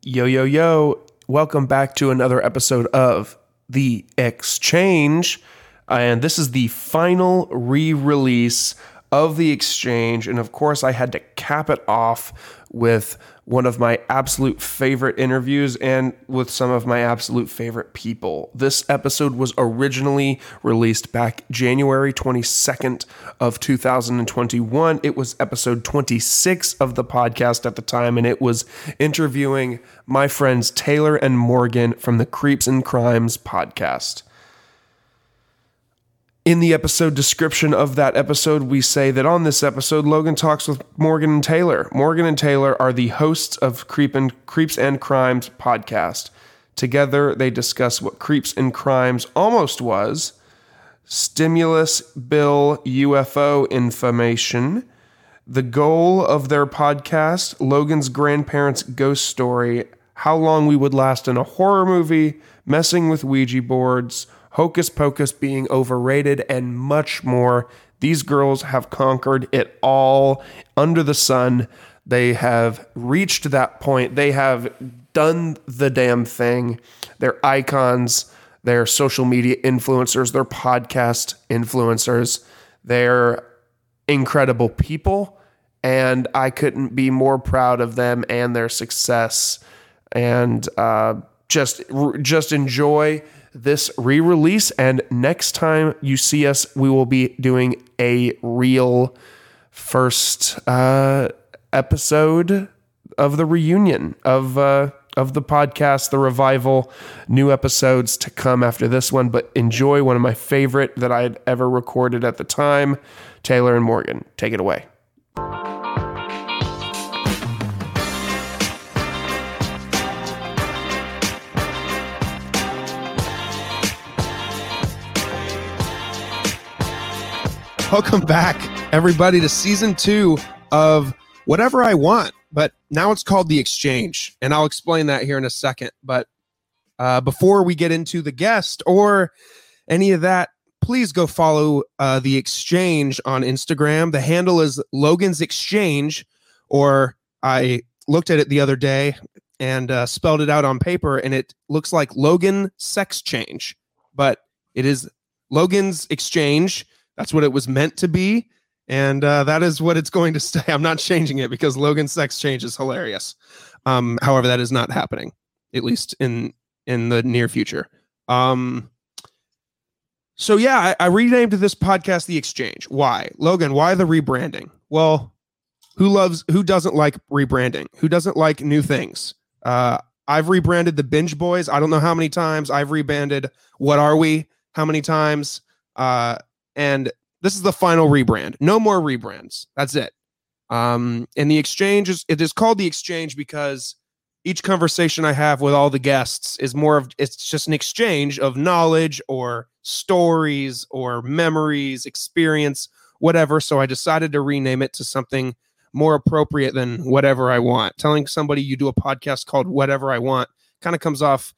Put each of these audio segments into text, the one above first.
Yo, yo, yo. Welcome back to another episode of The Exchange. And this is the final re-release of The Exchange. And of course, I had to cap it off with one of my absolute favorite interviews and with some of my absolute favorite people. This episode was originally released back January 22nd of 2021. It was episode 26 of the podcast at the time, and it was interviewing my friends Taylor and Morgan from the Creeps and Crimes podcast. In the episode description of that episode, we say that on this episode, Logan talks with Morgan and Taylor. Morgan and Taylor are the hosts of Creeps and Crimes podcast. Together, they discuss what Creeps and Crimes almost was, stimulus bill UFO information, the goal of their podcast, Logan's grandparents' ghost story, how long we would last in a horror movie, messing with Ouija boards, Hocus Pocus being overrated, and much more. These girls have conquered it all under the sun. They have reached that point. They have done the damn thing. They're icons. They're social media influencers. They're podcast influencers. They're incredible people, and I couldn't be more proud of them and their success. And just enjoy this re-release, and next time you see us, we will be doing a real first episode of the reunion of the podcast, the revival. New episodes to come after this one, but enjoy one of my favorite that I had ever recorded at the time. Taylor and Morgan, take it away. Welcome back, everybody, to season 2 of Whatever I Want, but now it's called The Exchange, and I'll explain that here in a second. But before we get into the guest or any of that, please go follow The Exchange on Instagram. The handle is Logan's Exchange, or I looked at it the other day and spelled it out on paper, and it looks like Logan Sex Change, but it is Logan's Exchange. That's what it was meant to be, and that is what it's going to stay. I'm not changing it because Logan Sex Change is hilarious. However, that is not happening, at least in the near future. So yeah, I renamed this podcast The Exchange. Why? Logan, why the rebranding? Well, who doesn't like rebranding? Who doesn't like new things? I've rebranded the Binge Boys. I don't know how many times. I've rebranded What Are We? How many times? And this is the final rebrand. No more rebrands. That's it. And the Exchange it is called The Exchange because each conversation I have with all the guests is it's just an exchange of knowledge or stories or memories, experience, whatever. So I decided to rename it to something more appropriate than Whatever I Want. Telling somebody you do a podcast called Whatever I Want kind of comes off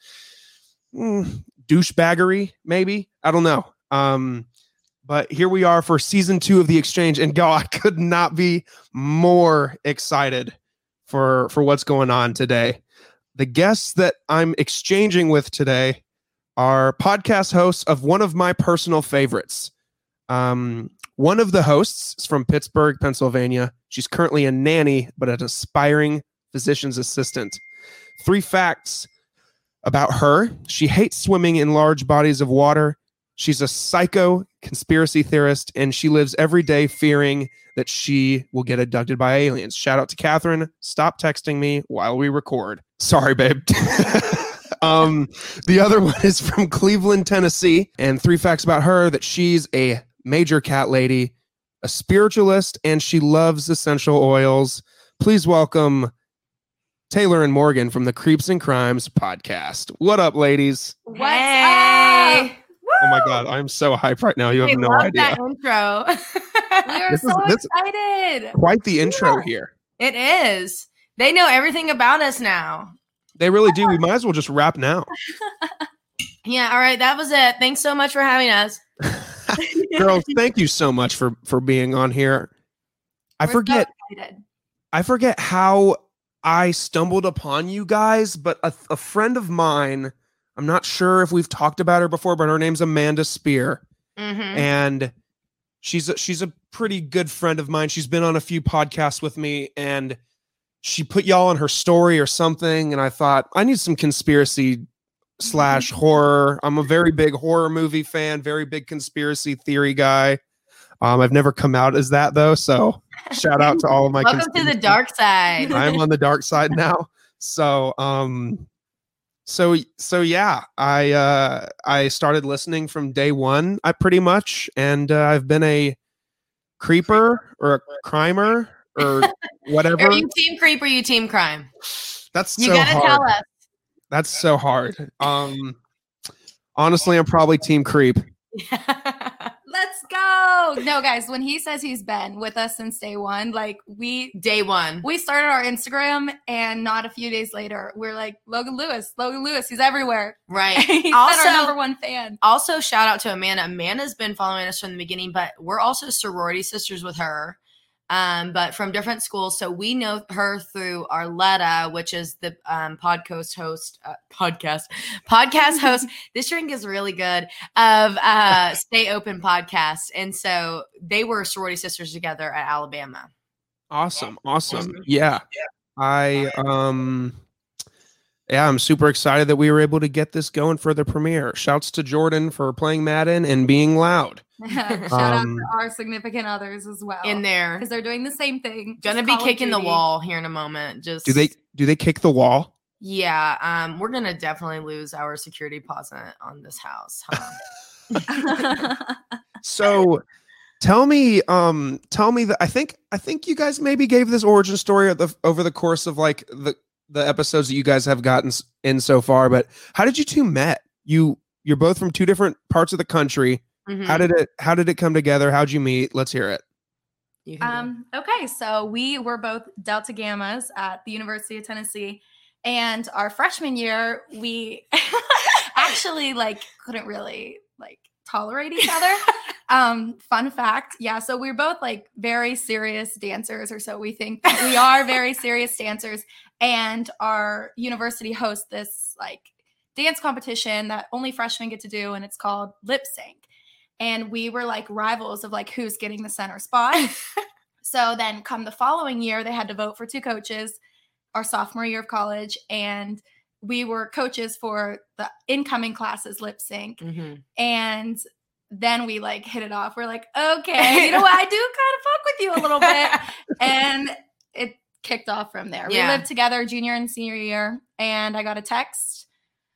douchebaggery, maybe. I don't know. But here we are for season 2 of The Exchange, and God, I could not be more excited for what's going on today. The guests that I'm exchanging with today are podcast hosts of one of my personal favorites. One of the hosts is from Pittsburgh, Pennsylvania. She's currently a nanny, but an aspiring physician's assistant. 3 facts about her. She hates swimming in large bodies of water. She's a psycho conspiracy theorist, and she lives every day fearing that she will get abducted by aliens. Shout out to Catherine. Stop texting me while we record. Sorry, babe. The other one is from Cleveland, Tennessee, and 3 facts about her: that she's a major cat lady, a spiritualist, and she loves essential oils. Please welcome Taylor and Morgan from the Creeps and Crimes podcast. What up, ladies? What's up? Oh my God, I'm so hyped right now. You have no idea. That intro. We are so excited. Quite the intro here. It is. They know everything about us now. They really do. We might as well just wrap now. Yeah, all right. That was it. Thanks so much for having us. Girls, thank you so much for being on here. I forget how I stumbled upon you guys, but a friend of mine, I'm not sure if we've talked about her before, but her name's Amanda Spear. And she's a pretty good friend of mine. She's been on a few podcasts with me, and she put y'all on her story or something. And I thought, I need some conspiracy / horror. I'm a very big horror movie fan, very big conspiracy theory guy. I've never come out as that though. So shout out to all of my welcome to the dark side. I'm on the dark side now. So yeah, I started listening from day one, pretty much, and I've been a creeper or a crimer or whatever. Are you team creep or you team crime? That's you so gotta hard. Tell us. That's so hard. Honestly, I'm probably team creep. Let's go. No, guys, when he says he's been with us since day one, like day one, we started our Instagram, and not a few days later, we're like, Logan Lewis, he's everywhere. Right. He's also our number one fan. Also, shout out to Amanda. Amanda's been following us from the beginning, but we're also sorority sisters with her. But from different schools. So we know her through Arletta, which is the podcast host. This drink is really good, of Stay Open podcast. And so they were sorority sisters together at Alabama. Awesome. Yeah. I'm super excited that we were able to get this going for the premiere. Shouts to Jordan for playing Madden and being loud. Shout out to our significant others as well in there, because they're doing the same thing. Gonna be kicking the wall here in a moment. Just do they kick the wall? Yeah, we're gonna definitely lose our security deposit on this house. Huh? So tell me that I think you guys maybe gave this origin story over the course of like the episodes that you guys have gotten in so far, but how did you two met? You're both from two different parts of the country. How did it come together? How'd you meet? Let's hear it. Okay, so we were both Delta Gammas at the University of Tennessee, and our freshman year we actually couldn't really tolerate each other. Fun fact, yeah, so we're both very serious dancers, or so we think. We are very serious dancers, and our university hosts this dance competition that only freshmen get to do, and it's called Lip Sync. And we were rivals of who's getting the center spot. So then come the following year, they had to vote for two coaches our sophomore year of college. And we were coaches for the incoming classes Lip Sync. And then we hit it off. We're like, okay, you know what? I do kind of fuck with you a little bit. And it kicked off from there. Yeah. We lived together junior and senior year. And I got a text.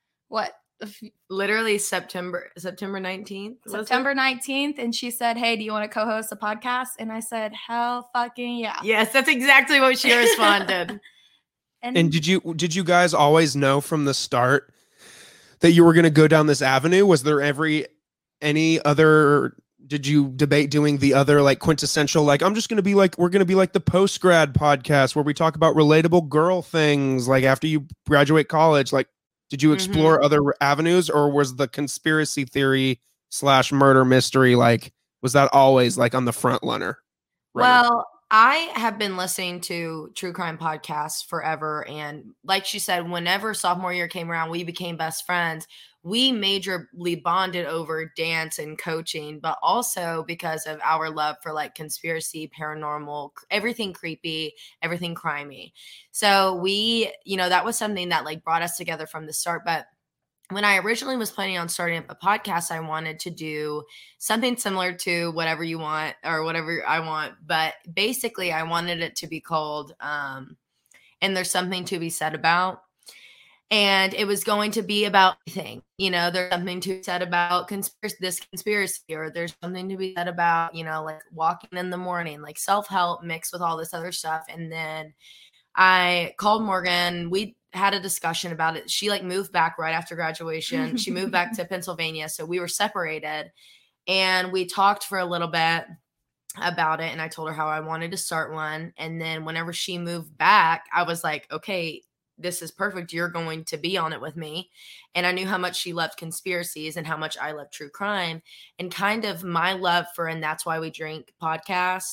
Literally September 19th. September 19th. And she said, hey, do you want to co-host a podcast? And I said, hell fucking yeah. Yes, that's exactly what she responded. And did you guys always know from the start that you were going to go down this avenue? Was there any other, did you debate doing the other quintessential, I'm just going to be we're going to be the post-grad podcast where we talk about relatable girl things after you graduate college? Did you explore other avenues, or was the conspiracy theory / murder mystery, was that always on the front runner? Well, I have been listening to true crime podcasts forever. And like she said, whenever sophomore year came around, we became best friends. We majorly bonded over dance and coaching, but also because of our love for conspiracy, paranormal, everything creepy, everything crimey. So we, that was something that brought us together from the start. But when I originally was planning on starting up a podcast, I wanted to do something similar to Whatever You Want or Whatever I Want. But basically I wanted it to be called, and There's Something to Be Said About. And it was going to be about anything, there's something to be said about conspiracy, or there's something to be said about, walking in the morning, self-help mixed with all this other stuff. And then I called Morgan. We had a discussion about it. She moved back right after graduation. She moved back to Pennsylvania. So we were separated, and we talked for a little bit about it. And I told her how I wanted to start one. And then whenever she moved back, I was like, okay, this is perfect. You're going to be on it with me. And I knew how much she loved conspiracies and how much I love true crime, and kind of my love for And That's Why We Drink podcast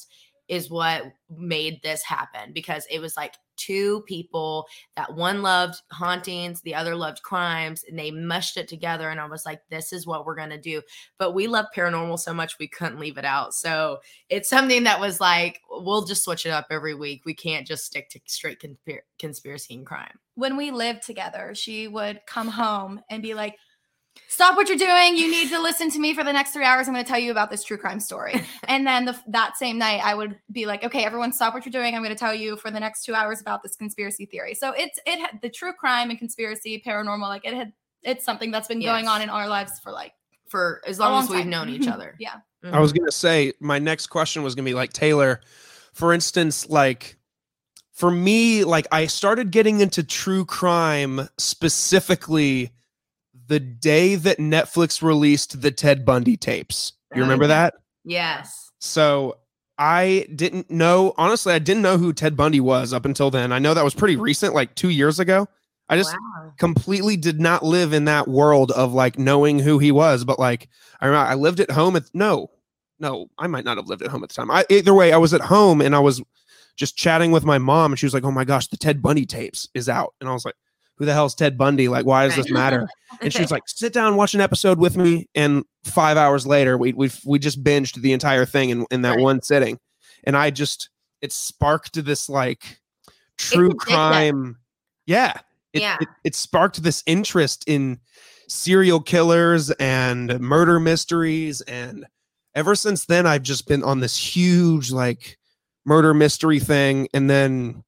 is what made this happen, because it was like two people that one loved hauntings, the other loved crimes, and they mushed it together. And I was like, this is what we're going to do. But we love paranormal so much, we couldn't leave it out. So it's something that was like, we'll just switch it up every week. We can't just stick to straight conspiracy and crime. When we lived together, she would come home and be like, stop what you're doing. You need to listen to me for the next 3 hours. I'm going to tell you about this true crime story. And then that same night, I would be like, okay, everyone stop what you're doing. I'm going to tell you for the next 2 hours about this conspiracy theory. So it had the true crime and conspiracy, paranormal, like it's something that's been going on in our lives for as long as we've known each other. Yeah. Mm-hmm. I was going to say, my next question was going to be like, Taylor, for instance, like for me, like I started getting into true crime specifically the day that Netflix released the Ted Bundy tapes. You remember that? Yes. So I didn't know, honestly, I didn't know who Ted Bundy was up until then. I know that was pretty recent, like 2 years ago. I just completely did not live in that world of like knowing who he was. But like, I remember I lived at home no, I might not have lived at home at the time. Either way, I was at home and I was just chatting with my mom and she was like, oh my gosh, the Ted Bundy tapes is out. And I was like, who the hell's Ted Bundy? Like, why does this matter? And she was like, sit down, watch an episode with me. And 5 hours later, we just binged the entire thing in that one sitting. And it sparked this like true crime. Yeah. It sparked this interest in serial killers and murder mysteries. And ever since then, I've just been on this huge like murder mystery thing. And then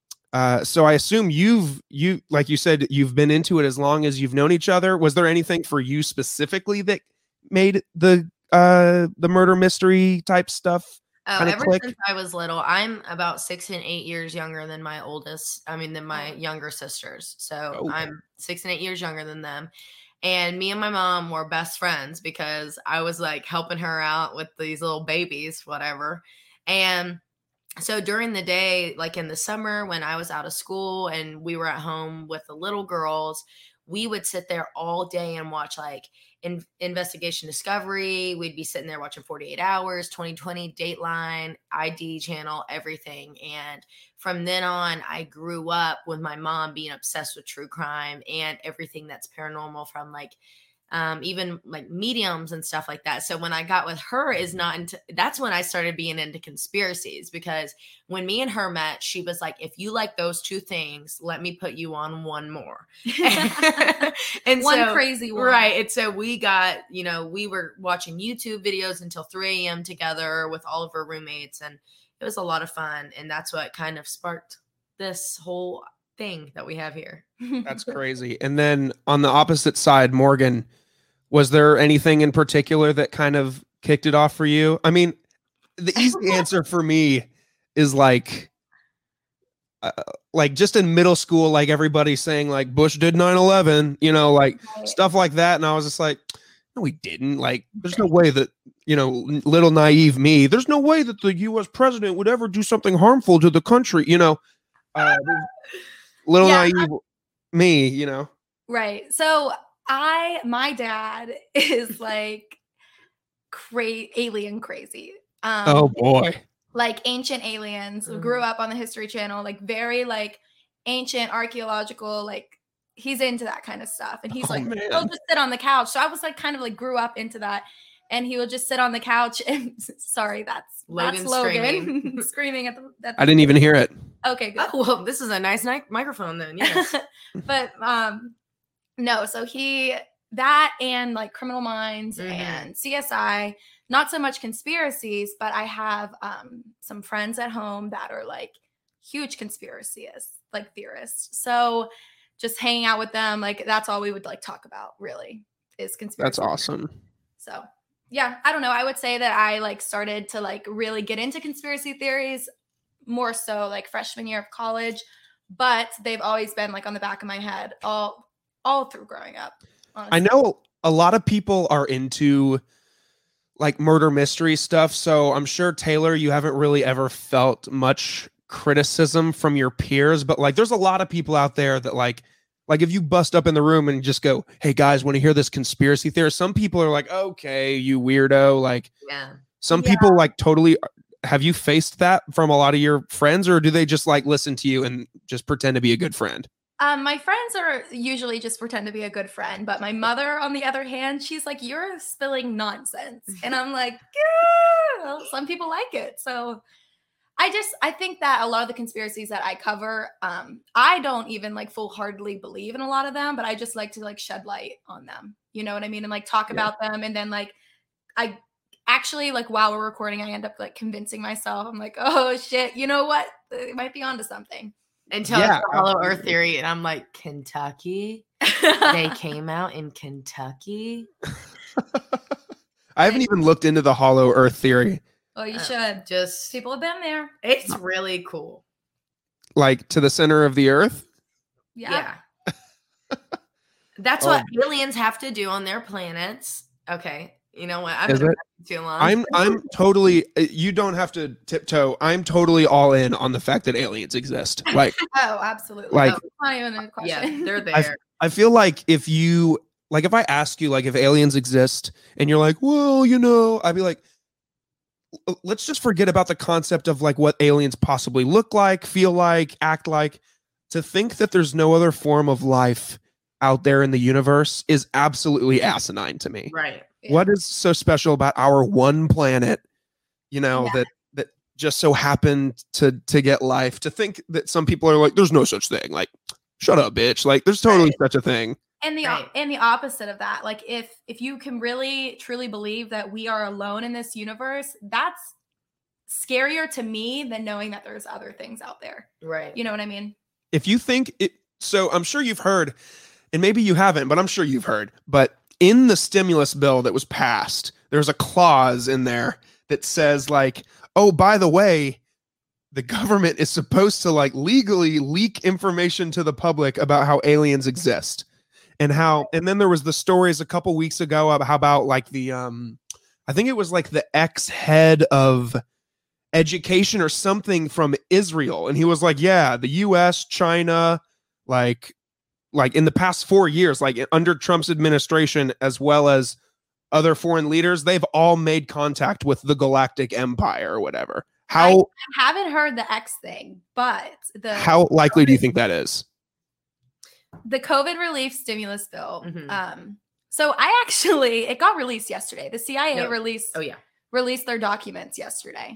so I assume you like you said, you've been into it as long as you've known each other. Was there anything for you specifically that made the murder mystery type stuff ever since I was little? I'm about 6 and 8 years younger than than my younger sisters. So I'm 6 and 8 years younger than them. And me and my mom were best friends because I was like helping her out with these little babies, whatever. And so during the day, like in the summer when I was out of school and we were at home with the little girls, we would sit there all day and watch like Investigation Discovery. We'd be sitting there watching 48 Hours, 2020, Dateline, ID channel, everything. And from then on, I grew up with my mom being obsessed with true crime and everything that's paranormal, from like even like mediums and stuff like that. So when I got with her that's when I started being into conspiracies, because when me and her met, she was like, if you like those two things, let me put you on one more. And crazy one. Right. And so we got, we were watching YouTube videos until 3 a.m. together with all of her roommates. And it was a lot of fun. And that's what kind of sparked this whole thing that we have here. That's crazy. And then on the opposite side, Morgan, was there anything in particular that kind of kicked it off for you? I mean, the easy answer for me is like just in middle school, like everybody saying like Bush did 9/11, like stuff like that. And I was just like, no, he didn't. Like, there's no way that, little naive me, there's no way that the U.S. president would ever do something harmful to the country, little naive me, Right. So my dad is like alien crazy. Oh boy. Like ancient aliens. Grew up on the History Channel, like very like ancient archaeological, like he's into that kind of stuff. And he's he'll just sit on the couch. So I was like kind of like grew up into that. And he would just sit on the couch and sorry, that's Logan screaming at the I didn't even hear it. Okay, good. Oh, well, this is a nice microphone then. Yes. But no, so that and like Criminal Minds and CSI, not so much conspiracies, but I have some friends at home that are like huge conspiracists, like theorists. So just hanging out with them, like that's all we would like talk about really is conspiracy. That's awesome. So yeah, I don't know. I would say that I like started to like really get into conspiracy theories more so like freshman year of college, but they've always been like on the back of my head all through growing up. Honestly. I know a lot of people are into like murder mystery stuff. So I'm sure, Taylor, you haven't really ever felt much criticism from your peers, but like there's a lot of people out there that like if you bust up in the room and just go, hey guys, want to hear this conspiracy theory? Some people are like, okay, you weirdo. Like some people like totally have you faced that from a lot of your friends, or do they just like listen to you and just pretend to be a good friend? My friends are usually just pretend to be a good friend, but my mother, on the other hand, she's like, "You're spilling nonsense," and I'm like, "Yeah, well, some people like it." So I think that a lot of the conspiracies that I cover, I don't even like full-heartedly believe in a lot of them, but I just like to like shed light on them. You know what I mean? And like talk about them, and then like I actually like while we're recording, I end up like convincing myself. I'm like, "Oh shit, you know what? It might be onto something." Until it's the Hollow Earth theory, and I'm like, Kentucky? They came out in Kentucky? I haven't even looked into the Hollow Earth theory. Oh, you should. Just People have been there. It's really cool. Like to the center of the earth? Yeah. That's what aliens have to do on their planets. Okay. You know what? I've been too long. I'm totally, you don't have to tiptoe. I'm totally all in on the fact that aliens exist. Like, oh, absolutely. Like, not even a question. Yeah, they're there. I feel like if I ask you, like, if aliens exist and you're like, well, you know, I'd be like, let's just forget about the concept of like what aliens possibly look like, feel like, act like. To think that there's no other form of life out there in the universe is absolutely asinine to me. Right. Yeah. What is so special about our one planet, you know, that just so happened to get life? To think that some people are like, there's no such thing. Like, shut up, bitch. Like, there's totally such a thing. And the opposite of that, like if you can really truly believe that we are alone in this universe, that's scarier to me than knowing that there's other things out there. Right. You know what I mean? If you think it, so I'm sure you've heard, and maybe you haven't, but I'm sure you've heard, but in the stimulus bill that was passed, there's a clause in there that says like, oh, by the way, the government is supposed to like legally leak information to the public about how aliens exist. And then there was the stories a couple weeks ago about like the, I think it was like the ex-head of education or something from Israel. And he was like, yeah, the US, China, like in the past 4 years, like under Trump's administration, as well as other foreign leaders, they've all made contact with the Galactic Empire or whatever. I haven't heard the X thing, but how likely do you think that is? The COVID relief stimulus bill. So it got released yesterday. The CIA released their documents yesterday.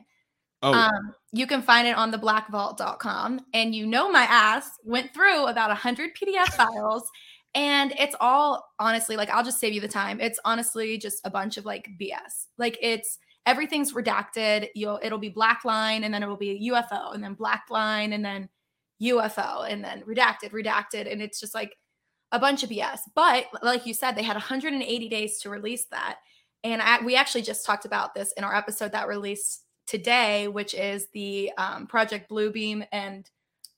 You can find it on the blackvault.com, and my ass went through about 100 PDF files, and it's all honestly, like, I'll just save you the time. It's honestly just a bunch of like BS. Like everything's redacted. It'll be black line, and then it will be a UFO, and then black line, and then UFO, and then redacted. And it's just like a bunch of BS. But like you said, they had 180 days to release that. And we actually just talked about this in our episode that released today, which is the Project Bluebeam and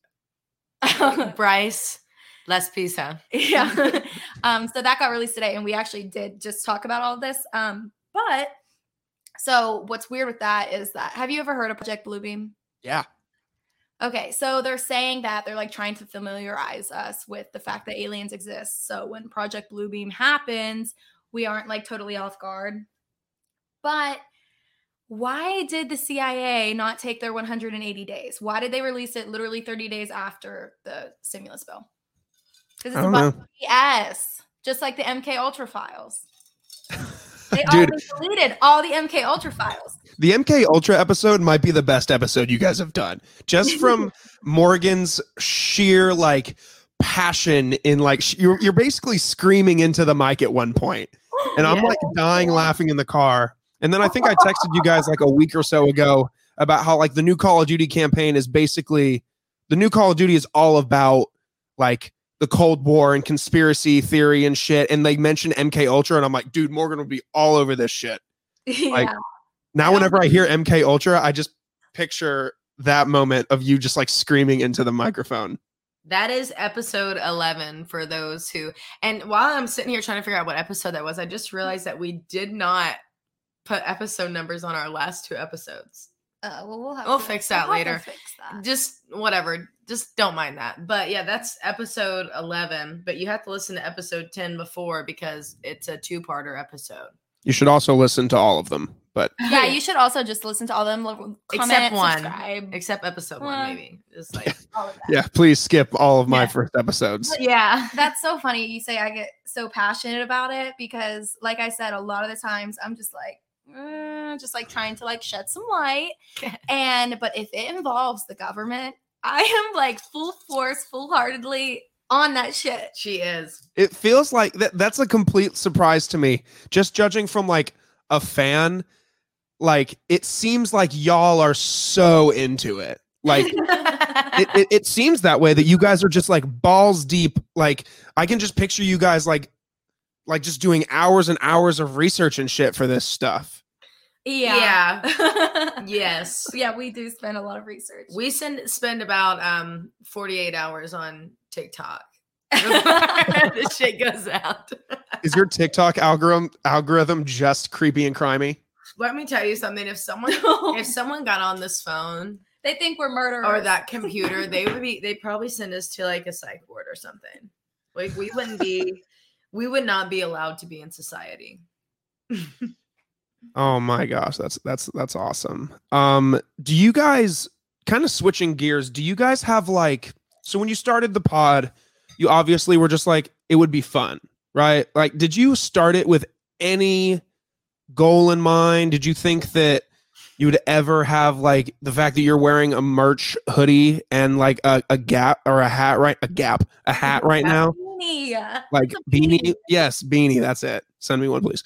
Bryce Les Pisa. Yeah. So that got released today, and we actually did just talk about all of this. But so what's weird with that is that, have you ever heard of Project Bluebeam? Yeah. Okay, so they're saying that they're like trying to familiarize us with the fact that aliens exist. So when Project Bluebeam happens, we aren't like totally off guard. But why did the CIA not take their 180 days? Why did they release it literally 30 days after the stimulus bill? Because it's about BS, just like the MK Ultra files. They deleted all the MK Ultra files. The MK Ultra episode might be the best episode you guys have done. Just from Morgan's sheer like passion in like you're basically screaming into the mic at one point. And I'm like dying laughing in the car. And then I think I texted you guys like a week or so ago about how like the new Call of Duty campaign is basically, the new Call of Duty is all about like the Cold War and conspiracy theory and shit. And they mentioned MK Ultra, and I'm like, dude, Morgan would be all over this shit. Like now whenever I hear MK Ultra, I just picture that moment of you just like screaming into the microphone. That is episode 11 for those who, and while I'm sitting here trying to figure out what episode that was, I just realized that we did not put episode numbers on our last two episodes. We'll fix that later. Just whatever. Just don't mind that. But yeah, that's episode 11. But you have to listen to episode 10 before, because it's a two-parter episode. You should also listen to all of them. But yeah, you should also just listen to all of them. Comment, Except one. subscribe. Except episode 1, maybe. Just like all of that. yeah, please skip all of my first episodes. yeah. That's so funny. You say I get so passionate about it because, like I said, a lot of the times I'm just like trying to like shed some light. But if it involves the government, I am like full force, full-heartedly on that shit. She is. It feels like that's a complete surprise to me. Just judging from like a fan, like it seems like y'all are so into it. Like it seems that way, that you guys are just like balls deep. Like I can just picture you guys like just doing hours and hours of research and shit for this stuff. Yeah. Yes. Yeah, we do spend a lot of research. We spend about 48 hours on TikTok. This shit goes out. Is your TikTok algorithm just creepy and crimey? Let me tell you something. If someone got on this phone, they think we're murderers. Or that computer, they'd probably send us to like a psych ward or something. Like we would not be allowed to be in society. Oh my gosh, that's awesome. Do you guys, kind of switching gears, do you guys have like, so when you started the pod, you obviously were just like, it would be fun, right? Like, did you start it with any goal in mind? Did you think that you would ever have like the fact that you're wearing a merch hoodie and like a Gap or a hat right now? Beanie. Like beanie. Yes, beanie. That's it. Send me one, please.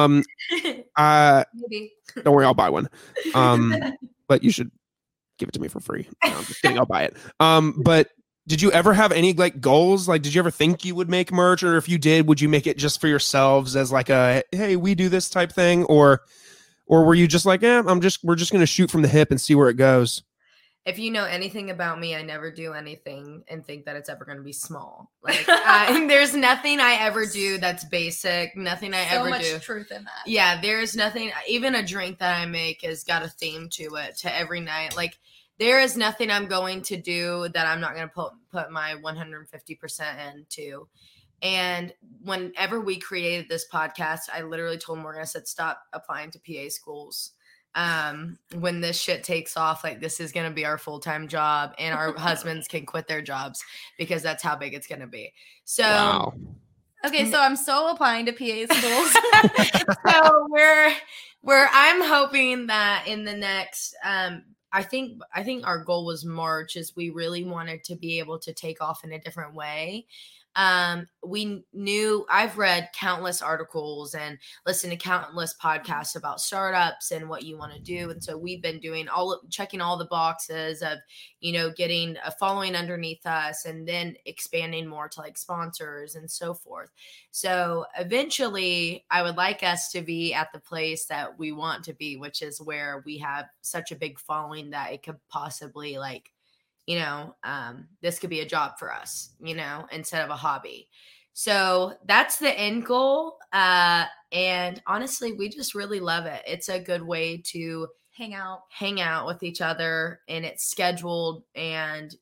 Maybe. Don't worry, I'll buy one. But you should give it to me for free. No, I'm just kidding, I'll buy it. But did you ever have any like goals? Like, did you ever think you would make merch, or if you did, would you make it just for yourselves as like a, hey, we do this type thing, or were you just like, we're just gonna shoot from the hip and see where it goes? If you know anything about me, I never do anything and think that it's ever going to be small. Like, there's nothing I ever do that's basic. Nothing I ever do. So much truth in that. Yeah, there's nothing. Even a drink that I make has got a theme to it. To every night, like there is nothing I'm going to do that I'm not going to put my 150% into. And whenever we created this podcast, I literally told Morgan, I said, stop applying to PA schools. When this shit takes off, like this is going to be our full-time job, and our husbands can quit their jobs because that's how big it's going to be. So, wow. Okay, so I'm so applying to PA schools. So I'm hoping that in the next, I think our goal was March, is we really wanted to be able to take off in a different way. We knew, I've read countless articles and listened to countless podcasts about startups and what you want to do. And so we've been doing checking all the boxes of, getting a following underneath us and then expanding more to like sponsors and so forth. So eventually I would like us to be at the place that we want to be, which is where we have such a big following that it could possibly like, this could be a job for us, instead of a hobby. So that's the end goal. And honestly, we just really love it. It's a good way to hang out with each other, and it's scheduled. And,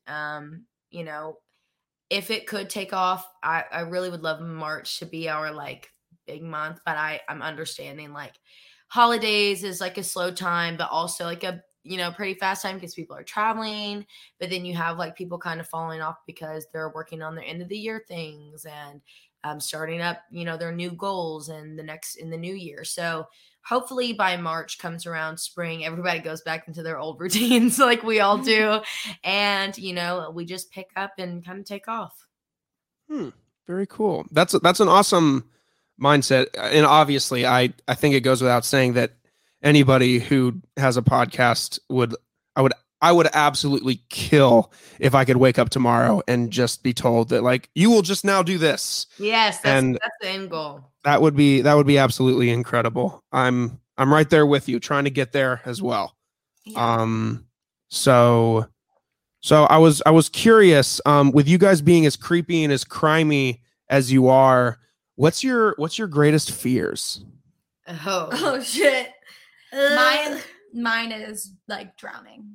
if it could take off, I really would love March to be our like big month, but I'm understanding like holidays is like a slow time, but also like a pretty fast time because people are traveling, but then you have like people kind of falling off because they're working on their end of the year things and starting up, their new goals in the new year. So hopefully by March comes around, spring, everybody goes back into their old routines like we all do. And, we just pick up and kind of take off. Very cool. That's an awesome mindset. And obviously I think it goes without saying that anybody who has a podcast I would absolutely kill if I could wake up tomorrow and just be told that like, you will just now do this. Yes. That's the end goal. That would be absolutely incredible. I'm right there with you, trying to get there as well. Yeah. So I was curious, with you guys being as creepy and as crimey as you are, what's your greatest fears? Oh shit. Mine is like drowning.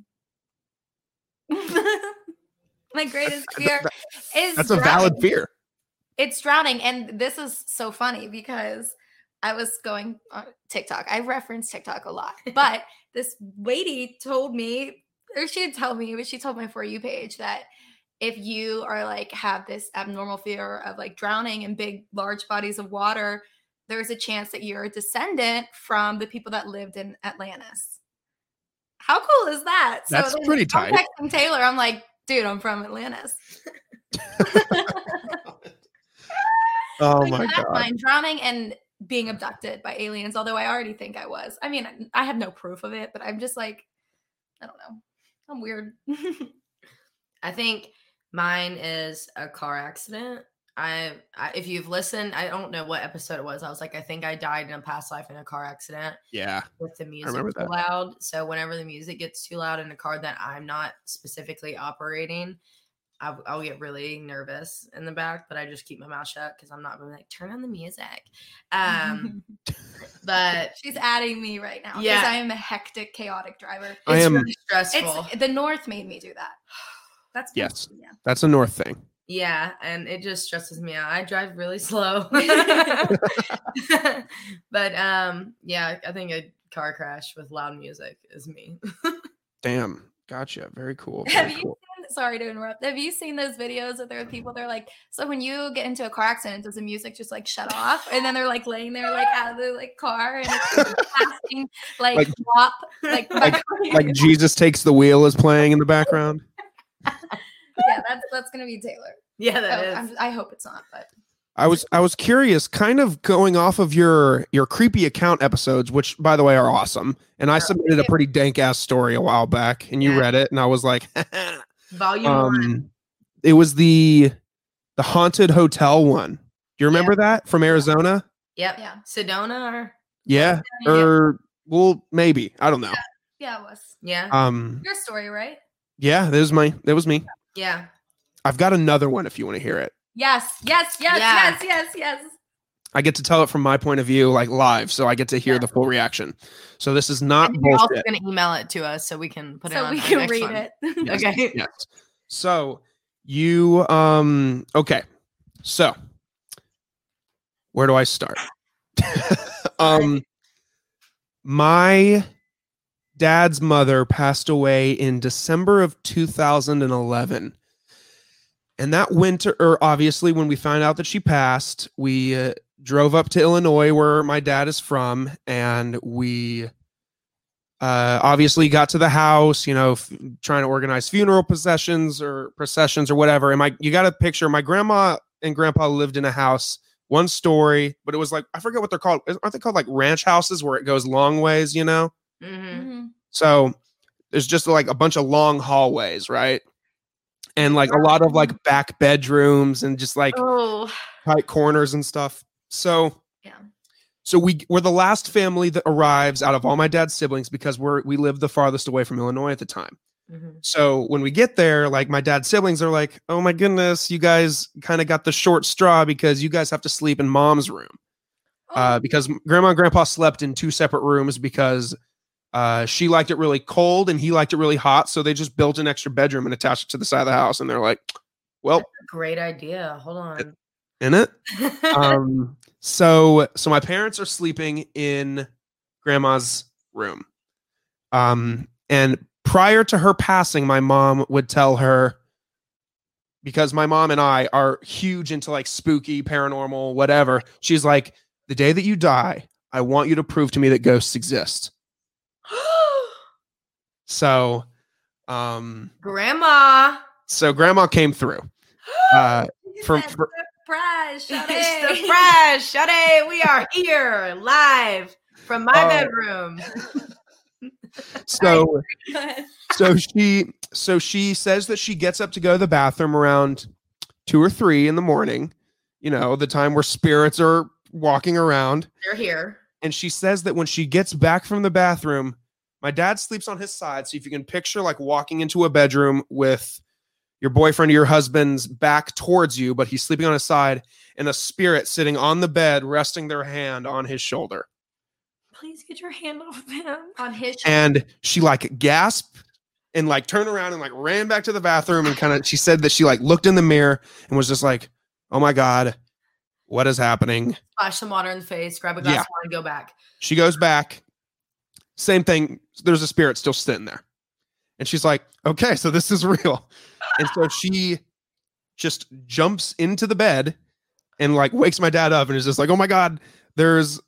My greatest fear is that's drowning. A valid fear. It's drowning. And this is so funny because I was going on TikTok. I reference TikTok a lot, but this lady told me, or she didn't tell me, but she told my For You page that if you are like have this abnormal fear of like drowning in big, large bodies of water, there's a chance that you're a descendant from the people that lived in Atlantis. How cool is that? That's so pretty tight. I'm texting Taylor. I'm like, dude, I'm from Atlantis. Oh Like, my that's God. mine, drowning and being abducted by aliens, although I already think I was. I mean, I have no proof of it, but I'm just like, I don't know. I'm weird. I think mine is a car accident. I if you've listened, I don't know what episode it was. I was like, I think I died in a past life in a car accident Yeah. with the music remember too that. loud. So whenever the music gets too loud in a car that I'm not specifically operating, I'll get really nervous in the back, but I just keep my mouth shut because I'm not really like, turn on the music. But She's adding me right now. Yeah. Because I am a hectic, chaotic driver. I it's am- really stressful. It's the North made me do that. That's Yes. Yeah. That's a North thing. Yeah, and it just stresses me out. I drive really slow. But yeah, I think a car crash with loud music is me. Damn. Gotcha. Very cool. Have Very you cool. seen, sorry to interrupt. Have you seen those videos that there are people, they're like, so when you get into a car accident, does the music just like shut off? And then they're like laying there like out of the like car and it's like, blasting like WAP Like Jesus Takes the Wheel is playing in the background. yeah, that's gonna be Taylor. Yeah, that is. I hope it's not, but I was curious, kind of going off of your creepy account episodes, which by the way are awesome. And I submitted a pretty dank ass story a while back, and you Yeah. read it, and I was like, Volume 1. it was the haunted hotel one. Do you remember that from Arizona? Yep. yeah. Sedona or Yeah, Yeah. or well, maybe I don't know. Yeah, it was yeah. your story, right? Yeah, that was me. Yeah. I've got another one if you want to hear it. Yes. I get to tell it from my point of view, like live, so I get to hear Yeah. the full reaction. So this is not And you're also bullshit. going to email it to us so we can put it So on we our can next read one. it. Yes, Okay. yes. So you okay. So where do I start? My dad's mother passed away in December of 2011. And that winter, or obviously when we found out that she passed, we drove up to Illinois where my dad is from, and we obviously got to the house, you know, trying to organize funeral processions or whatever. And you got a picture. My grandma and grandpa lived in a house, one story, but it was like, I forget what they're called. Aren't they called like ranch houses where it goes long ways, you know? Mm-hmm. So there's just like a bunch of long hallways, right? And like a lot of like back bedrooms and just like Oh. tight corners and stuff. So Yeah. So we're the last family that arrives out of all my dad's siblings because we lived the farthest away from Illinois at the time. Mm-hmm. So when we get there, like my dad's siblings are like, "Oh my goodness, you guys kind of got the short straw because you guys have to sleep in mom's room." Because grandma and grandpa slept in two separate rooms because she liked it really cold and he liked it really hot. So they just built an extra bedroom and attached it to the side of the house. And they're like, well, Great idea. Hold on. in it. So my parents are sleeping in grandma's room. And prior to her passing, my mom would tell her, because my mom and I are huge into like spooky, paranormal, whatever. She's like, the day that you die, I want you to prove to me that ghosts exist. So, Grandma. so grandma came through. For Surprise, Sade. Surprise, Sade. We are here live from my bedroom. so she says that she gets up to go to the bathroom around 2 or 3 in the morning, you know, the time where spirits are walking around. They're here. And she says that when she gets back from the bathroom, my dad sleeps on his side. So if you can picture like walking into a bedroom with your boyfriend or your husband's back towards you, but he's sleeping on his side, and a spirit sitting on the bed, resting their hand on his shoulder. Please get your hand off him. On his And she like gasped and like turned around and like ran back to the bathroom and kind of, she said that she like looked in the mirror and was just like, oh my God, what is happening? Splash some water in the face, grab a glass Yeah. of wine, go back. She goes back. Same thing. There's a spirit still sitting there. And she's like, okay, so this is real. And so she just jumps into the bed and like wakes my dad up and is just like, oh my God, there's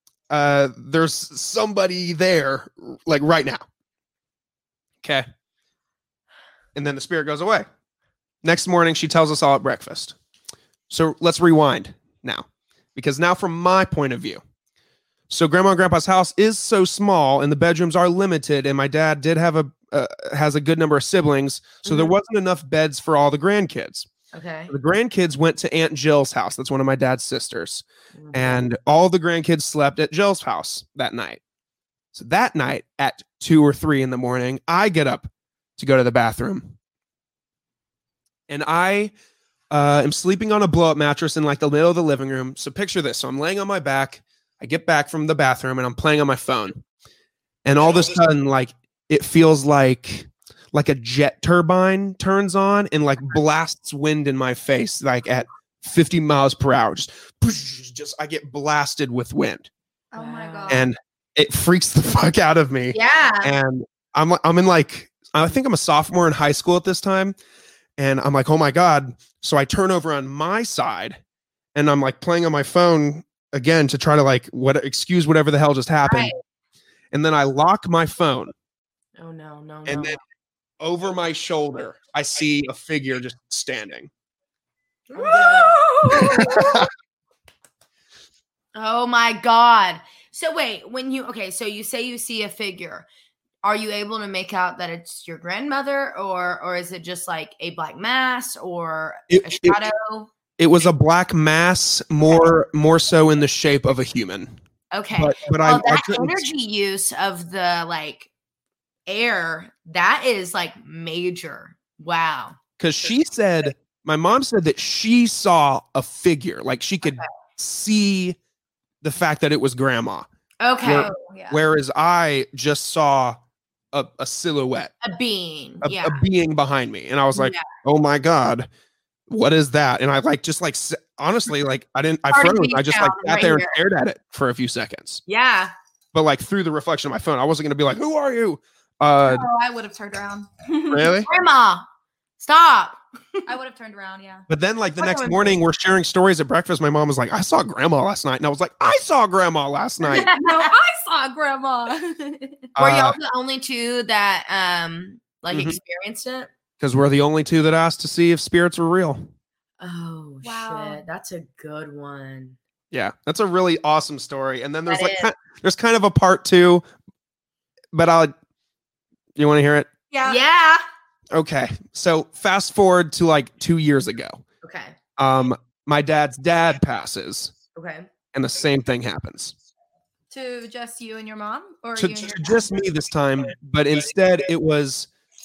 somebody there like right now. Okay. And then the spirit goes away. Next morning, she tells us all at breakfast. So let's rewind now, because now from my point of view, so Grandma and Grandpa's house is so small and the bedrooms are limited. And my dad did have has a good number of siblings. So there wasn't enough beds for all the grandkids. Okay. The grandkids went to Aunt Jill's house. That's one of my dad's sisters. And all the grandkids slept at Jill's house that night. So that night at 2 or 3 in the morning, I get up to go to the bathroom. And I am sleeping on a blow-up mattress in like the middle of the living room. So picture this. So I'm laying on my back. I get back from the bathroom and I'm playing on my phone. And all of a sudden, like, it feels like a jet turbine turns on and like blasts wind in my face, like at 50 miles per hour. Just I get blasted with wind. Oh my God. And it freaks the fuck out of me. Yeah. And I'm in like, I think I'm a sophomore in high school at this time. And I'm like, oh my God. So I turn over on my side and I'm like playing on my phone again to try to like excuse whatever the hell just happened. Right. And then I lock my phone. Oh no. And then over my shoulder, I see a figure just standing. Oh my God. So wait, so you say you see a figure. Are you able to make out that it's your grandmother or is it just like a black mass or a shadow? It was a black mass, more so in the shape of a human. Okay. But well, I that couldn't. energy use of the like air, that is like major. Wow. Because she said, my mom said that she saw a figure, like she could see the fact that it was grandma. Okay. Whereas I just saw a silhouette, A being. a being behind me. And I was like, oh my God, what is that? And I like, just like, honestly, like I froze. I just like sat there and stared at it for a few seconds. Yeah. But like through the reflection of my phone, I wasn't going to be like, who are you? I would have turned around. Really? Grandma, stop. I would have turned around, yeah. But then like the next morning we're sharing stories at breakfast. My mom was like, I saw grandma last night. And I was like, I saw grandma last night. No, I saw grandma. Were y'all the only two that experienced it? Because we're the only two that asked to see if spirits were real. Oh, wow. Shit. That's a good one. Yeah, that's a really awesome story. And then there's there's kind of a part 2, but you want to hear it? Yeah. Yeah. Okay. So fast forward to like 2 years ago. Okay. My dad's dad passes. Okay. And the same thing happens. To just you and your mom? Or To you and your just me this time. But instead it was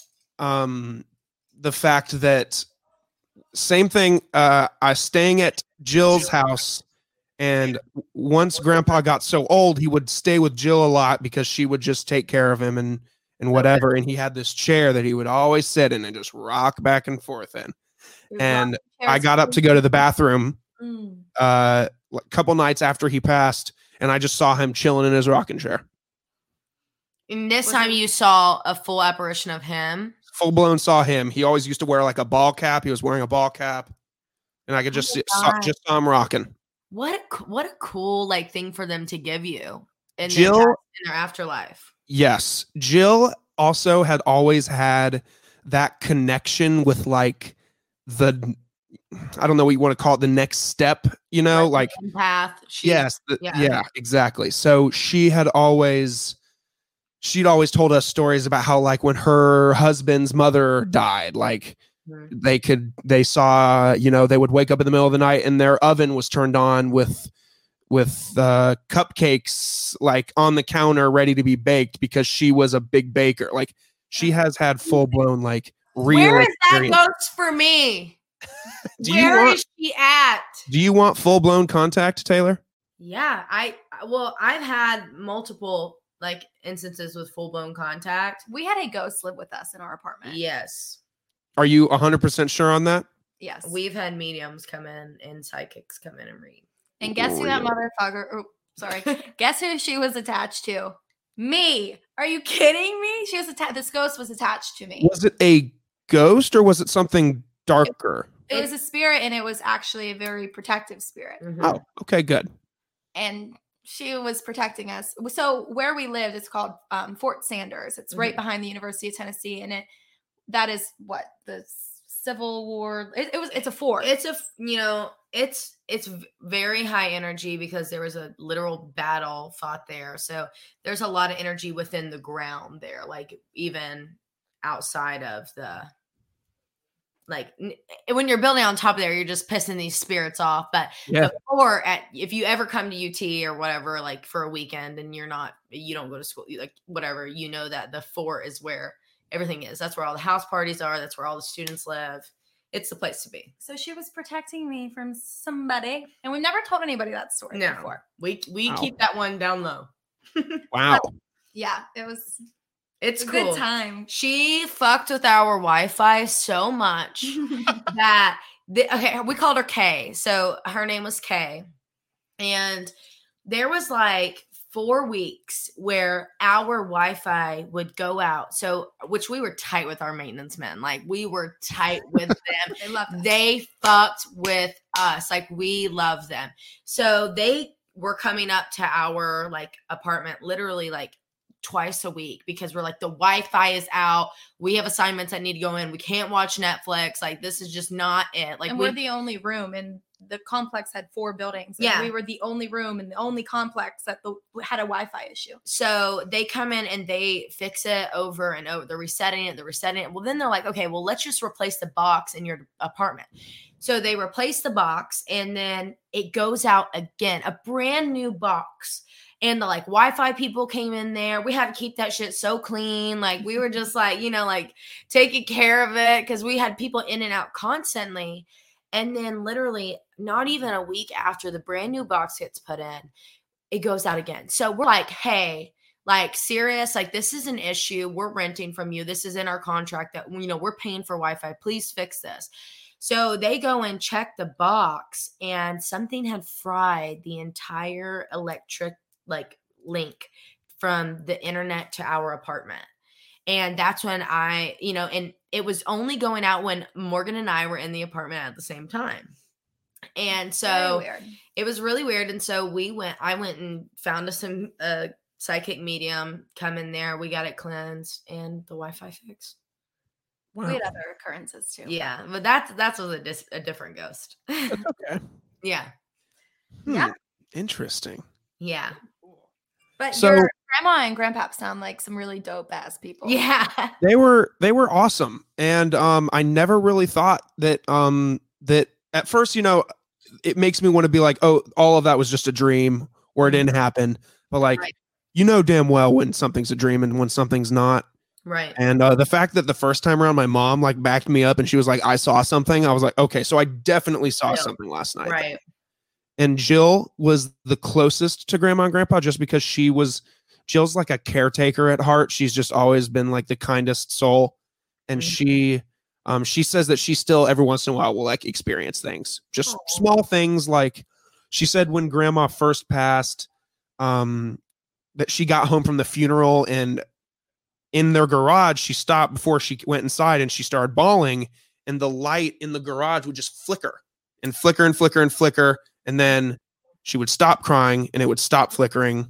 the fact that same thing. I was staying at Jill's house. And once grandpa got so old, he would stay with Jill a lot because she would just take care of him and whatever. And he had this chair that he would always sit in and just rock back and forth in. And I got up to go to the bathroom a couple nights after he passed, and I just saw him chilling in his rocking chair. And this time you saw a full apparition of him? Full blown saw him. He always used to wear like a ball cap. He was wearing a ball cap. And I could just saw him rocking. What a cool like thing for them to give you in Jill, their afterlife. Yes. Jill also had always had that connection with like I don't know what you want to call it, the next step, like path. Yes. Yeah, exactly. So she'd always told us stories about how like when her husband's mother died, like they saw, they would wake up in the middle of the night and their oven was turned on with cupcakes like on the counter ready to be baked because she was a big baker. Like she has had full blown like real. Where is experience. that ghost for me? Where is she at? Do you want full blown contact, Taylor? Yeah, I've had multiple like instances with full blown contact. We had a ghost live with us in our apartment. Yes. Are you 100% sure on that? Yes. We've had mediums come in and psychics come in and read. And guess who that motherfucker? Oh, sorry. Guess who she was attached to? Me. Are you kidding me? She was attached. This ghost was attached to me. Was it a ghost or was it something darker? It was a spirit, and it was actually a very protective spirit. Oh, okay, good. And she was protecting us. So where we lived, it's called Fort Sanders. It's right behind the University of Tennessee, and that is what the Civil War. It's a fort. It's it's very high energy because there was a literal battle fought there. So there's a lot of energy within the ground there, like even outside of the. Like when you're building on top of there, you're just pissing these spirits off. But before, if you ever come to UT or whatever, like for a weekend and you don't go to school, like whatever, you know that the fort is where everything is. That's where all the house parties are. That's where all the students live. It's the place to be. So she was protecting me from somebody, and we've never told anybody that story before. We keep that one down low. Wow. Yeah, it was. It's a cool. Good time. She fucked with our Wi-Fi so much that we called her Kay. So her name was Kay, and there was like 4 weeks where our Wi-Fi would go out. So, which we were tight with our maintenance men. Like we were tight with them. They loved us. They fucked with us. Like we love them. So they were coming up to our like apartment, literally like twice a week, because we're like, the Wi-Fi is out. We have assignments that need to go in. We can't watch Netflix. Like this is just not it. Like and we're the only room, and the complex had 4 buildings. And we were the only room and the only complex that had a Wi-Fi issue. So they come in and they fix it over and over. They're resetting it. Well, then they're like, okay, well, let's just replace the box in your apartment. So they replace the box, and then it goes out again, a brand new box. And the like Wi-Fi people came in there. We had to keep that shit so clean. Like we were just like, like taking care of it because we had people in and out constantly. And then literally not even a week after the brand new box gets put in, it goes out again. So we're like, hey, like serious, like this is an issue. We're renting from you. This is in our contract that, we're paying for Wi-Fi. Please fix this. So they go and check the box, and something had fried the entire electric like link from the internet to our apartment. And that's when and it was only going out when Morgan and I were in the apartment at the same time. And so it was really weird. And so I went and found us a psychic medium, come in there. We got it cleansed and the Wi-Fi fixed. Wow. We had other occurrences too. Yeah. But that was a different ghost. That's okay. Yeah. Yeah. Interesting. Yeah. But your grandma and grandpap sound like some really dope ass people. Yeah. They were awesome. And I never really thought that that at first, it makes me want to be like, oh, all of that was just a dream or it didn't happen. But like, damn well when something's a dream and when something's not. Right. And the fact that the first time around my mom like backed me up and she was like, I saw something. I was like, okay, so I definitely saw something last night. Right. And Jill was the closest to grandma and grandpa just because Jill's like a caretaker at heart. She's just always been like the kindest soul. And she says that she still every once in a while will like experience things, just small things. Like she said when grandma first passed, that she got home from the funeral and in their garage, she stopped before she went inside and she started bawling, and the light in the garage would just flicker and flicker and flicker and flicker. And then she would stop crying and it would stop flickering.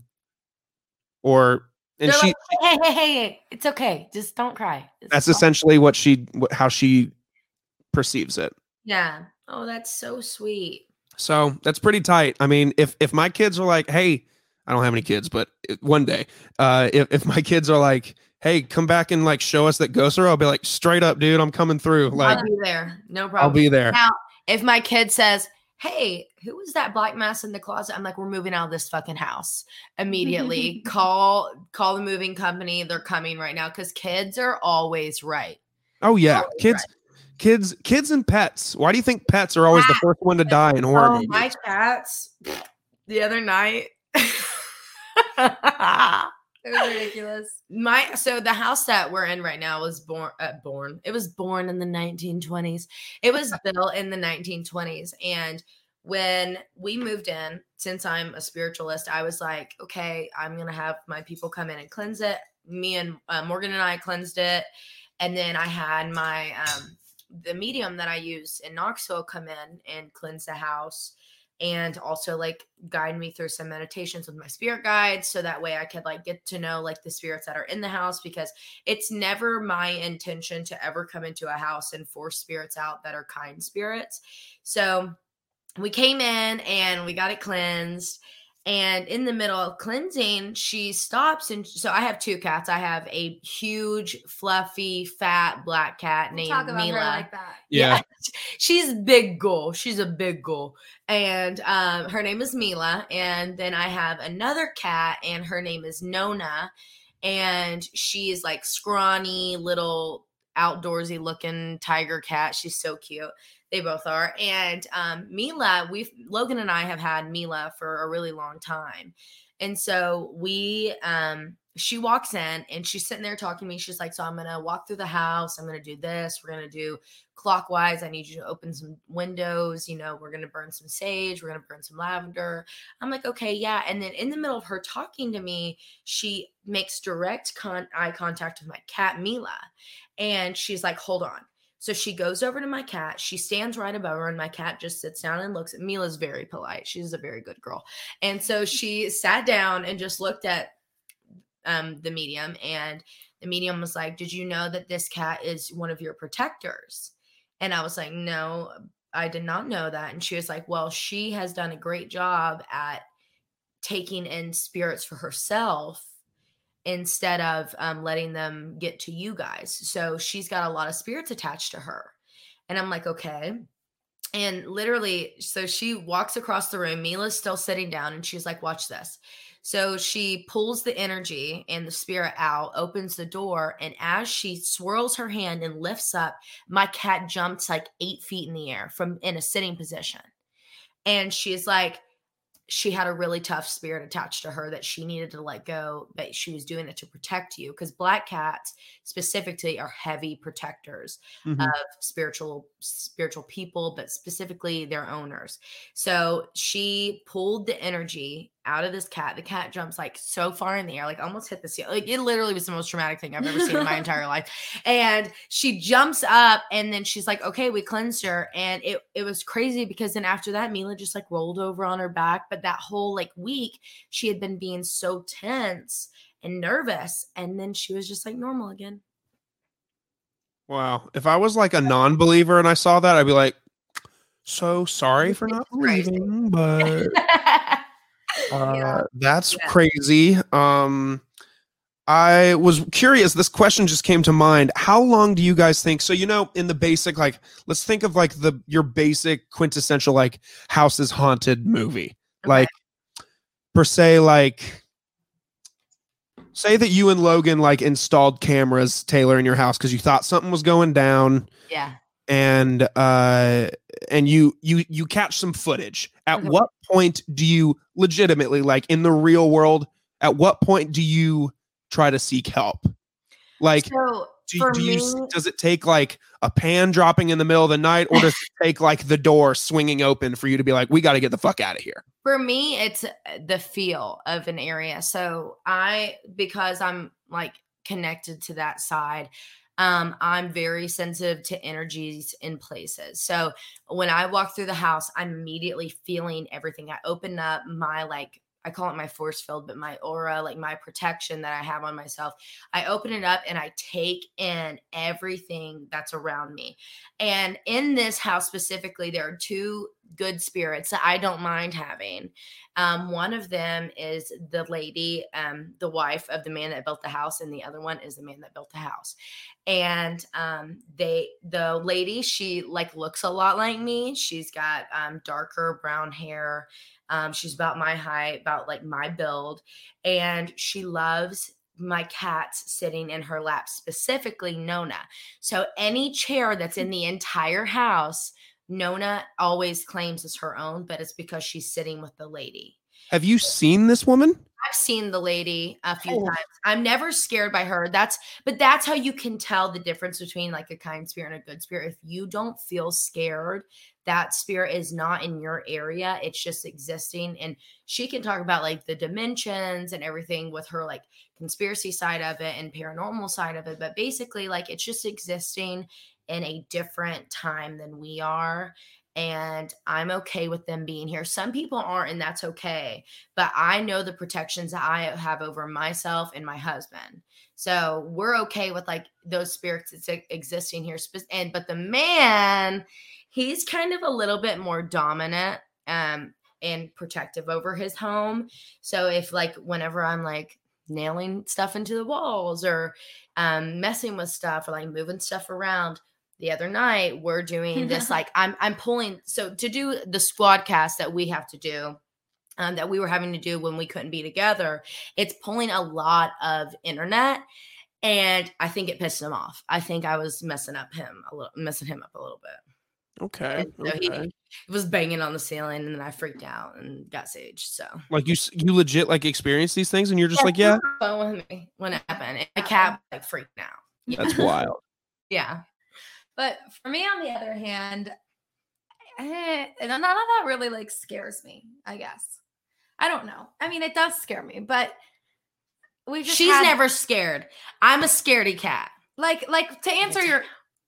And she, like, hey, it's okay. Just don't cry. That's essentially how she perceives it. Yeah. Oh, that's so sweet. So that's pretty tight. I mean, if my kids are like, hey, I don't have any kids, but one day, if my kids are like, hey, come back and like show us that ghosts are, I'll be like, straight up, dude, I'm coming through. Like, I'll be there. No problem. I'll be there. Now, if my kid says, hey, who was that black mass in the closet? I'm like, we're moving out of this fucking house immediately. Call the moving company. They're coming right now, because kids are always right. Oh yeah, kids and pets. Why do you think pets are always the first one to die in horror movies? My cats the other night. It was ridiculous. So the house that we're in right now was it was born in the 1920s. It was built in the 1920s. And when we moved in, since I'm a spiritualist, I was like, okay, I'm going to have my people come in and cleanse it. Me and Morgan and I cleansed it. And then I had my, the medium that I use in Knoxville come in and cleanse the house. And also like guide me through some meditations with my spirit guides. So that way I could like get to know like the spirits that are in the house, because it's never my intention to ever come into a house and force spirits out that are kind spirits. So we came in and we got it cleansed. And in the middle of cleansing, she stops. And so I have 2 cats. I have a huge, fluffy, fat black cat named Mila. Her like that. Yeah. She's big ghoul. She's a big ghoul. And her name is Mila. And then I have another cat, and her name is Nona. And she is like scrawny, little outdoorsy looking tiger cat. She's so cute. They both are. And Mila, Logan and I have had Mila for a really long time. And so she walks in and she's sitting there talking to me. She's like, so I'm going to walk through the house. I'm going to do this. We're going to do clockwise. I need you to open some windows. You know, we're going to burn some sage. We're going to burn some lavender. I'm like, okay, yeah. And then in the middle of her talking to me, she makes direct eye contact with my cat, Mila. And she's like, hold on. So she goes over to my cat. She stands right above her, and my cat just sits down and looks at Mila's very polite. She's a very good girl. And so she sat down and just looked at the medium, and the medium was like, did you know that this cat is one of your protectors? And I was like, no, I did not know that. And she was like, well, she has done a great job at taking in spirits for herself instead of letting them get to you guys. So she's got a lot of spirits attached to her. And I'm like, okay. And literally, so she walks across the room. Mila's still sitting down, and she's like, watch this. So she pulls the energy and the spirit out, opens the door. And as she swirls her hand and lifts up, my cat jumps like 8 feet in the air in a sitting position. And she's like, she had a really tough spirit attached to her that she needed to let go, but she was doing it to protect you, because black cats specifically are heavy protectors of spiritual people, but specifically their owners. So she pulled the energy out of this cat. The cat jumps like so far in the air, like almost hit the ceiling. Like it literally was the most traumatic thing I've ever seen in my entire life. And she jumps up, and then she's like, okay, we cleansed her. And it was crazy, because then after that, Mila just like rolled over on her back. But that whole like week, she had been being so tense and nervous. And then she was just like normal again. Wow. If I was like a non-believer and I saw that, I'd be like, so sorry for not believing, but that's crazy. I was curious. This question just came to mind. How long do you guys think? So, you know, in the basic, like, let's think of like your basic quintessential, like house is haunted movie, like per se, like say that you and Logan like installed cameras, Taylor, in your house because you thought something was going down. Yeah. And you catch some footage. At what point do you legitimately, like in the real world, at what point do you try to seek help? Like, so does it take like a pan dropping in the middle of the night, or does it take like the door swinging open for you to be like, we got to get the fuck out of here? For me, it's the feel of an area. So because I'm like connected to that side, I'm very sensitive to energies in places. So when I walk through the house, I'm immediately feeling everything. I open up my, I call it my force field, but my aura, like my protection that I have on myself. I open it up and I take in everything that's around me. And in this house specifically, there are 2 good spirits that I don't mind having. One of them is the lady, the wife of the man that built the house, and the other one is the man that built the house. And the lady, she like looks a lot like me. She's got darker brown hair. She's about my height, about like my build, and she loves my cats sitting in her lap, specifically Nona. So any chair that's in the entire house, Nona always claims as her own, but it's because she's sitting with the lady. Have you seen this woman? I've seen the lady a few times. I'm never scared by her. That's how you can tell the difference between like a kind spirit and a good spirit. If you don't feel scared, that spirit is not in your area. It's just existing. And she can talk about like the dimensions and everything with her like conspiracy side of it and paranormal side of it. But basically, like, it's just existing in a different time than we are. And I'm okay with them being here. Some people aren't, and that's okay. But I know the protections that I have over myself and my husband. So we're okay with like those spirits existing here. But the man, he's kind of a little bit more dominant and protective over his home. So if like whenever I'm like nailing stuff into the walls or messing with stuff or like moving stuff around, the other night we're doing this, like I'm pulling. So to do the squad cast that we have to do, that we were having to do when we couldn't be together, it's pulling a lot of internet. And I think it pissed him off. I think I was messing him up a little bit. Okay. So he was banging on the ceiling, and then I freaked out and got saged. So like you legit like experience these things, and you're just like, yeah. Phone with me when it happened. And my cat like freaked out. That's wild. Yeah. But for me, on the other hand, none of that really like scares me, I guess. I don't know. I mean, it does scare me, but she's never scared. I'm a scaredy cat. Like to answer your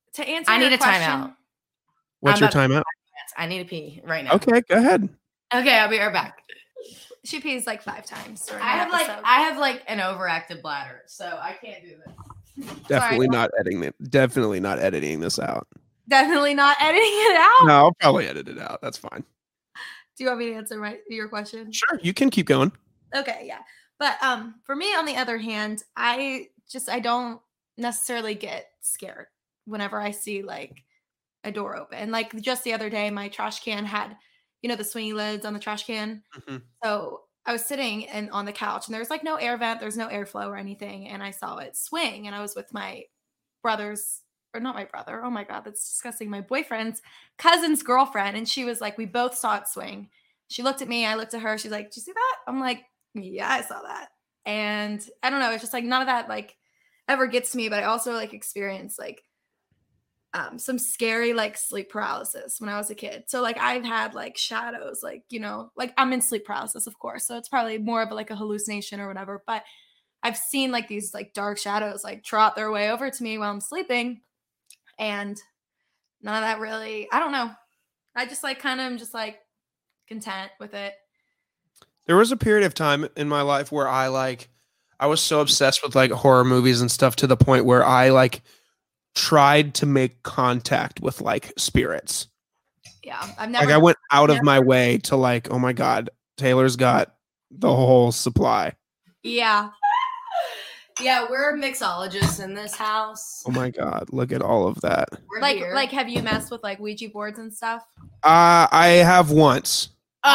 I need a timeout. What's your timeout? I need to pee right now. Okay, go ahead. Okay, I'll be right back. She pees like 5 times. I have like an overactive bladder, so I can't do this. Definitely not editing it. Definitely not editing this out. Definitely not editing it out. No, I'll probably edit it out. That's fine. Do you want me to answer your question? Sure, you can keep going. Okay, yeah. But for me, on the other hand, I don't necessarily get scared whenever I see like a door open. Like just the other day, my trash can had, the swingy lids on the trash can. Mm-hmm. So I was sitting on the couch, and there's like no air vent, there's no airflow or anything, and I saw it swing, and I was with my brother's, or not my brother, oh my god, that's disgusting, my boyfriend's cousin's girlfriend, and she was like, we both saw it swing. She looked at me, I looked at her, she's like, did you see that? I'm like, yeah, I saw that. And I don't know, it's just like none of that like ever gets to me, but I also like experienced like some scary like sleep paralysis when I was a kid. So like I've had like shadows, like, like I'm in sleep paralysis, of course. So it's probably more of like a hallucination or whatever. But I've seen like these like dark shadows like trot their way over to me while I'm sleeping. And none of that really, I don't know. I just like kind of am just like content with it. There was a period of time in my life where I was so obsessed with like horror movies and stuff to the point where I like tried to make contact with like spirits. Yeah, I've never. Like I went out of my way to like, oh my god, Taylor's got the whole supply. Yeah. Yeah, we're mixologists in this house. Oh my god, look at all of that. Like, have you messed with like Ouija boards and stuff? I have once.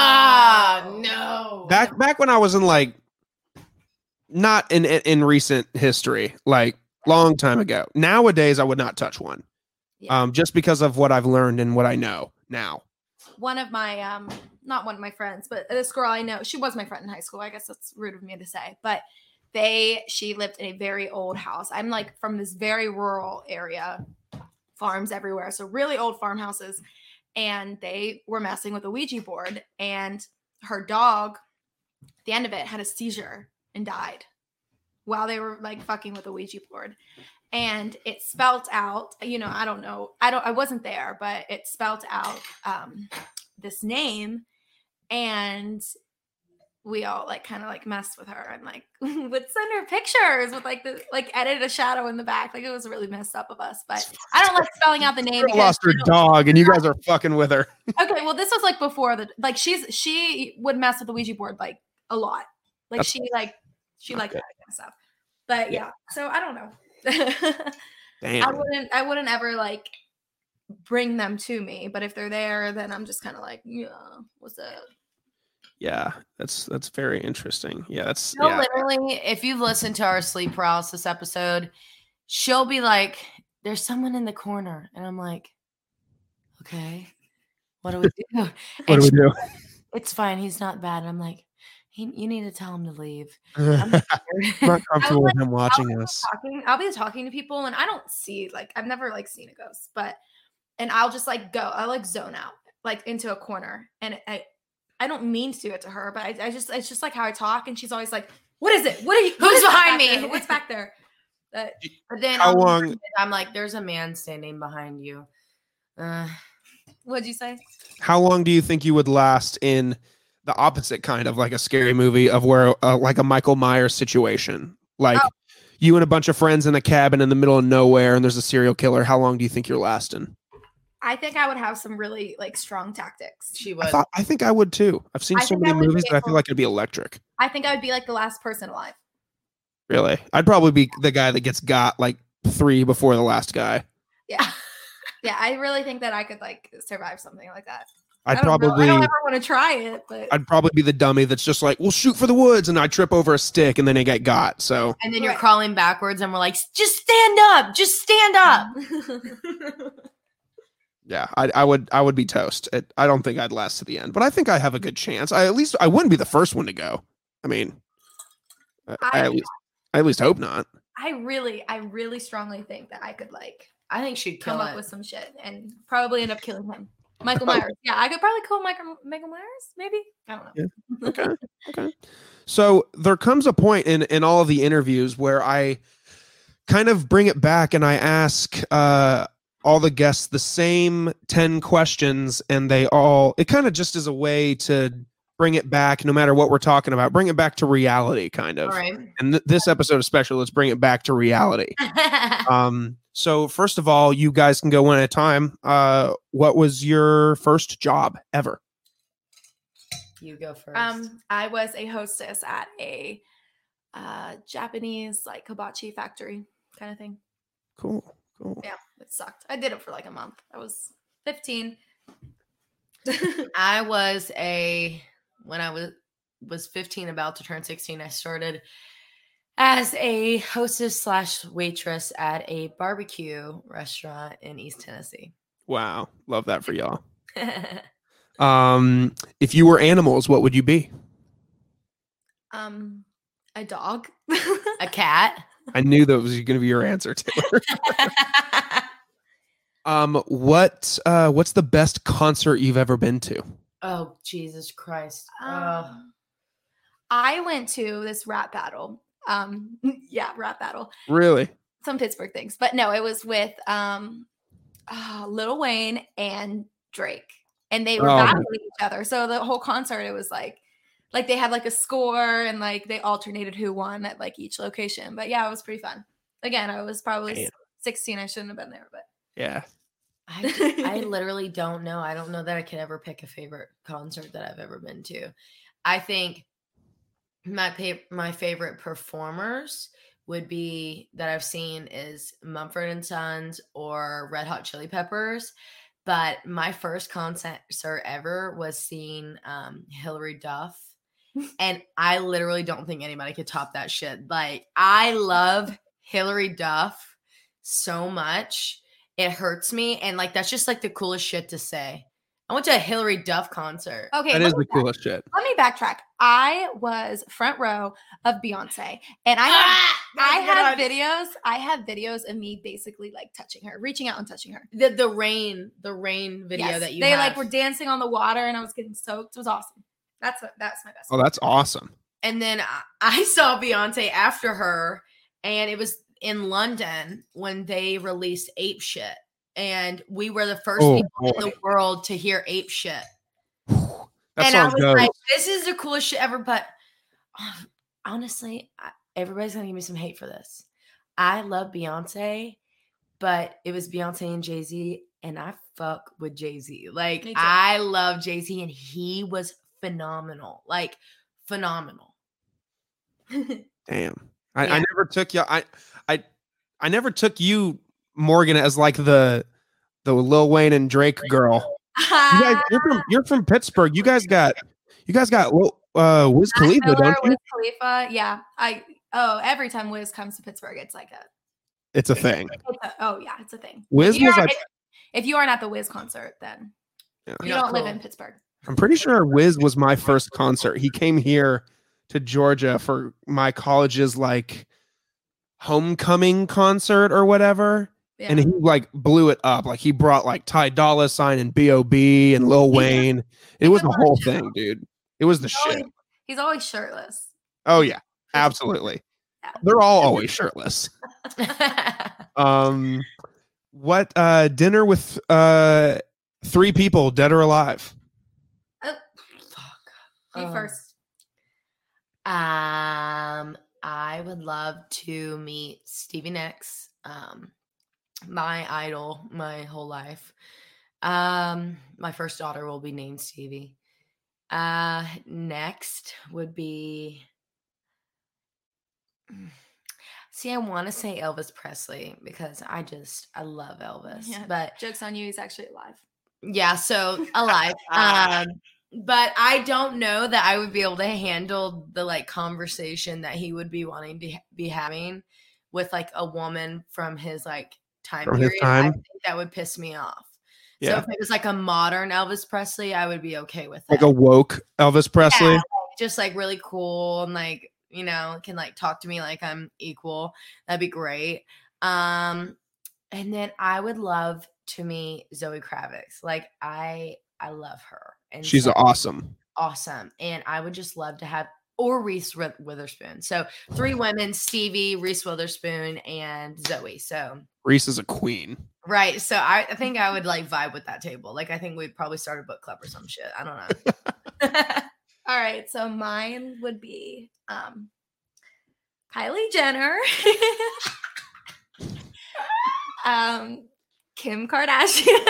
No. Back when I was in like, not in recent history, like long time ago. Nowadays, I would not touch one. Yeah. Just because of what I've learned and what I know now. One of my, not one of my friends, but this girl I know, she was my friend in high school. I guess that's rude of me to say, but she lived in a very old house. I'm like from this very rural area, farms everywhere. So really old farmhouses. And they were messing with a Ouija board, and her dog, at the end of it, had a seizure and died while they were like fucking with a Ouija board. And it spelt out, I don't know. I wasn't there, but it spelt out this name, and we all like kind of like messed with her and like would send her pictures with like the like edited a shadow in the back. Like it was really messed up of us, but I don't like spelling out the name. She lost her dog and you guys are fucking with her. Okay, well this was like before she would mess with the Ouija board like a lot. Like she liked that kind of stuff. But yeah, so I don't know. Damn. I wouldn't ever like bring them to me, but if they're there, then I'm just kind of like, yeah, what's up? Yeah, that's very interesting. Yeah, that's literally, if you've listened to our sleep paralysis episode, she'll be like, there's someone in the corner. And I'm like, okay. What do we do? What do we do? It's fine. He's not bad. And I'm like, you need to tell him to leave. I'm not comfortable with him watching us. I'll be talking to people and I don't see, like, I've never like seen a ghost, and I'll just like I'll like zone out like into a corner, and I don't mean to do it to her, but it's just like how I talk, and she's always like, what is it? Who's behind me? What's back there? But then how long? I'm like, there's a man standing behind you. What'd you say? How long do you think you would last in the opposite kind of like a scary movie of where like a Michael Myers situation? Like you and a bunch of friends in a cabin in the middle of nowhere and there's a serial killer. How long do you think you're lasting? I think I would have some really like strong tactics. She would. I think I would too. I've seen so many movies that I feel like it'd be electric. I think I would be like the last person alive. Really? I'd probably be the guy that gets got like 3 before the last guy. Yeah. Yeah, I really think that I could like survive something like that. I don't ever want to try it, but I'd probably be the dummy that's just like, we'll shoot for the woods, and I trip over a stick and then I get got. So and then you're crawling backwards and we're like, just stand up, just stand up. Yeah, I would be toast. I don't think I'd last to the end, but I think I have a good chance. I wouldn't be the first one to go. I mean, I at least hope not. I really strongly think that I could like. I think she'd come up with some shit and probably end up killing him. Michael Myers. Yeah, I could probably kill Michael Myers. Maybe, I don't know. Yeah. Okay. So there comes a point in all of the interviews where I kind of bring it back and I ask all the guests the same 10 questions, and it kind of just is a way to bring it back, no matter what we're talking about, bring it back to reality, kind of. All right. And this episode especially, let's bring it back to reality. So first of all, you guys can go one at a time. What was your first job ever? You go first. I was a hostess at a Japanese like hibachi factory kind of thing. Cool. Yeah, it sucked. I did it for like a month. I was 15. When I was 15, about to turn 16, I started as a hostess / waitress at a barbecue restaurant in East Tennessee. Wow. Love that for y'all. If you were animals, what would you be? A dog. A cat. I knew that was going to be your answer, Taylor. What's the best concert you've ever been to? Oh, Jesus Christ. I went to this rap battle. Rap battle. Really? Some Pittsburgh things. But no, it was with Lil Wayne and Drake. And they were battling each other. So the whole concert, it was like they had like a score and like they alternated who won at like each location. But yeah, it was pretty fun. Again, I was probably 16. I shouldn't have been there, but yeah. I literally don't know. I don't know that I could ever pick a favorite concert that I've ever been to. I think my favorite performers would be that I've seen is Mumford & Sons or Red Hot Chili Peppers. But my first concert ever was seeing Hilary Duff. And I literally don't think anybody could top that shit. Like, I love Hilary Duff so much. It hurts me. And like, that's just like the coolest shit to say. I went to a Hilary Duff concert. Okay. That is the coolest shit. Let me backtrack. I was front row of Beyonce and I had videos of me basically like touching her, reaching out and touching her. The rain video that they like were dancing on the water and I was getting soaked. It was awesome. That's my best. Oh, that's awesome. And then I saw Beyonce after her, and it was in London when they released Ape Shit. And we were the first people in the world to hear Ape Shit. And I was like, this is the coolest shit ever. But honestly, everybody's going to give me some hate for this. I love Beyonce, but it was Beyonce and Jay-Z, and I fuck with Jay-Z. Like, I love Jay-Z, and he was phenomenal. Like, phenomenal. Damn. I never took you. I never took you, Morgan, as like the Lil Wayne and Drake girl. You're from Pittsburgh. You guys got Wiz Khalifa, don't you? Wiz Khalifa, yeah. Every time Wiz comes to Pittsburgh, it's like it's a thing. It's a thing. Wiz was like, if you aren't at the Wiz concert, then Yeah. You don't live in Pittsburgh. I'm pretty sure Wiz was my first concert. He came here to Georgia for my college's like homecoming concert or whatever. Yeah. And he like blew it up. Like he brought like Ty Dolla $ign and B.O.B. and Lil Wayne. It was the whole thing, dude. It was the shit. He's always shirtless. Oh yeah, absolutely. Yeah. They're all always shirtless. What dinner with 3 people, dead or alive? Oh, fuck. You first. I would love to meet Stevie Nicks. My idol my whole life. My first daughter will be named Stevie. Next would be, see, I want to say Elvis Presley because I love Elvis. Yeah, but joke's on you, he's actually alive. Yeah, so alive. But I don't know that I would be able to handle the like conversation that he would be wanting to be having with like a woman from his like time period. I think that would piss me off. Yeah. So if it was like a modern Elvis Presley, I would be okay with that. Like a woke Elvis Presley? Yeah, like, just like really cool and like, you know, can like talk to me like I'm equal. That'd be great. And then I would love to meet Zoe Kravitz. Like I love her. And she's awesome. Awesome. And I would just love to have, or Reese Witherspoon. So 3 women, Stevie, Reese Witherspoon, and Zoe. So Reese is a queen. Right. So I think I would like vibe with that table. Like I think we'd probably start a book club or some shit. I don't know. All right. So mine would be Kylie Jenner. Kim Kardashian.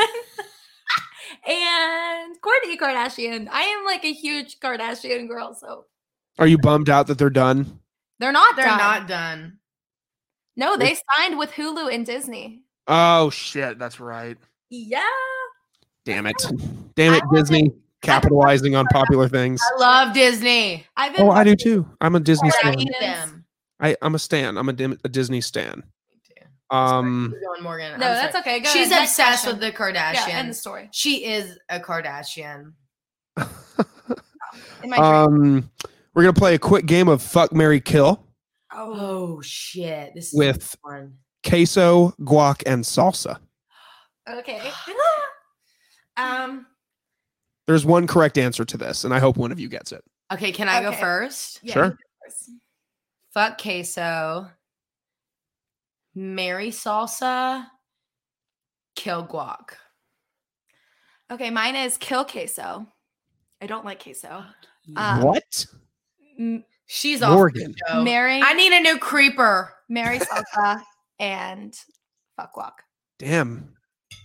And Kourtney Kardashian. I am like a huge Kardashian girl, so. Are you bummed out that they're done? They're not done. No, they signed with Hulu and Disney. Oh shit, that's right. Yeah. Damn it. Damn it, Disney capitalizing on popular things. I love Disney. I do too. I'm a Disney stan. Them. I'm a stan. I'm a Disney stan. Going, Morgan. No, that's okay. Go She's ahead. obsessed with the Kardashians. Yeah, end the story. She is a Kardashian. In my dream. We're gonna play a quick game of Fuck, Marry, Kill. Oh shit! This is with fun. Queso, guac, and salsa. Okay. There's one correct answer to this, and I hope one of you gets it. Okay, can I go first? Yeah, sure. Fuck queso. Marry salsa. Kill guac. Okay, mine is kill queso. I don't like queso. What? She's Morgan. off the show. Marry. I need a new creeper. Marry salsa and fuck guac. Damn.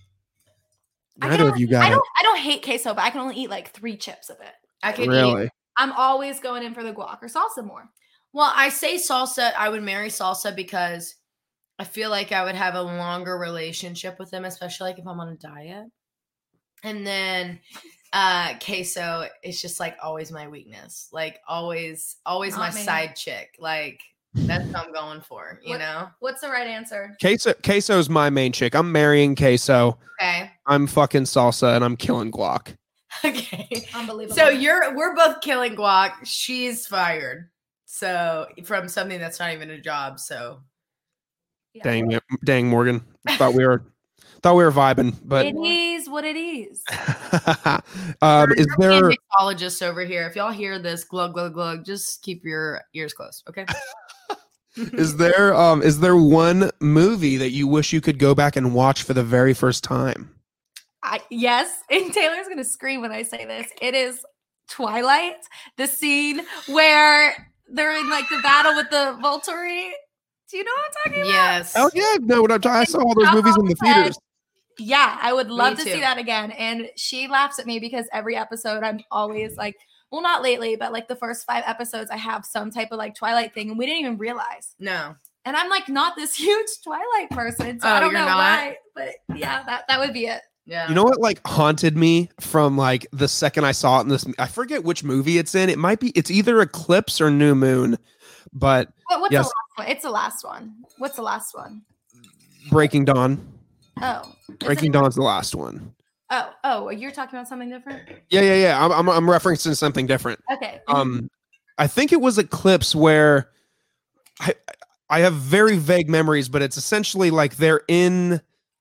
Neither of you got I it. don't hate queso, but I can only eat like 3 chips of it. I could Really? eat. I'm always going in for the guac or salsa more. Well, I say salsa. I would marry salsa because I feel like I would have a longer relationship with them, especially like if I'm on a diet. And then queso is just like always my weakness. Like always Not my me. side chick. Like that's what I'm going for, you know? What's the right answer? Queso's my main chick. I'm marrying queso. Okay. I'm fucking salsa, and I'm killing guac. Okay. Unbelievable. So we're both killing guac. She's fired. So from something that's not even a job. So yeah. Dang, Morgan. Thought we were vibing, but It is what it is. is there mixologists over here? If y'all hear this glug glug glug, just keep your ears closed, okay? is there one movie that you wish you could go back and watch for the very first time? Yes, and Taylor's gonna scream when I say this. It is Twilight, the scene where they're in like the battle with the Volturi. Do you know what I'm talking about? Yes. Oh yeah, no. I saw all those movies in the theaters. Yeah, I would love Me to too. see that again. And she laughs at me because every episode I'm always like, well, not lately, but like the first 5 episodes, I have some type of like Twilight thing, and we didn't even realize. No. And I'm like not this huge Twilight person, so I don't you're know not? why. But yeah, that would be it. Yeah. You know what like haunted me from like the second I saw it in this, I forget which movie it's in. It's either Eclipse or New Moon, but What's yes. the last one? It's the last one. What's the last one? Breaking Dawn. Oh, Breaking Dawn's the last one. Oh, you're talking about something different? Yeah. I'm referencing something different. Okay. I think it was Eclipse where I have very vague memories, but it's essentially like they're in.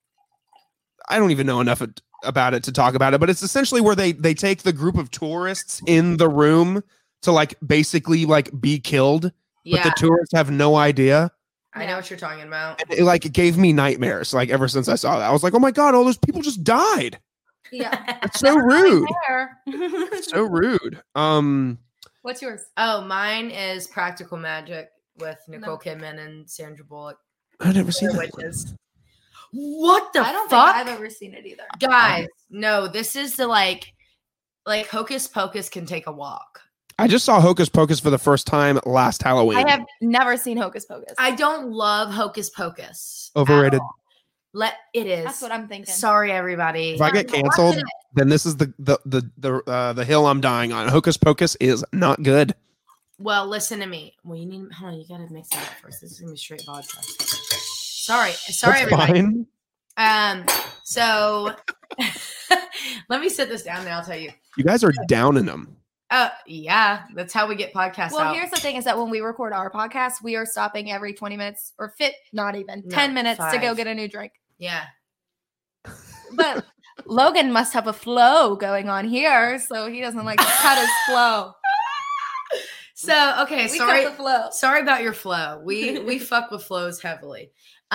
I don't even know enough about it to talk about it, but it's essentially where they take the group of tourists in the room to like basically like be killed, but the tourists have no idea. I know what you're talking about. And it gave me nightmares like ever since I saw that. I was like, oh my God, all those people just died. Yeah. It's so rude. It's So rude. What's yours? Oh, mine is Practical Magic with Nicole Kidman and Sandra Bullock. I've never seen that. Witches. What the fuck? I don't think I've ever seen it either. Guys, no, this is the like Hocus Pocus can take a walk. I just saw Hocus Pocus for the first time last Halloween. I have never seen Hocus Pocus. I don't love Hocus Pocus. Overrated. It is. That's what I'm thinking. Sorry, everybody. If I get canceled, then this is the hill I'm dying on. Hocus Pocus is not good. Well, listen to me. Well, you gotta mix that up first. This is gonna be straight vodka. Sorry, That's everybody. fine. So let me sit this down and I'll tell you. You guys are down in them. Yeah, that's how we get podcasts Well, out. here's the thing is that when we record our podcast, we are stopping every 20 minutes or 10 minutes to go 5. get a new drink. Yeah. But Logan must have a flow going on here, so he doesn't like to cut his flow. So, okay, We sorry. cut the flow. Sorry about your flow. We fuck with flows heavily.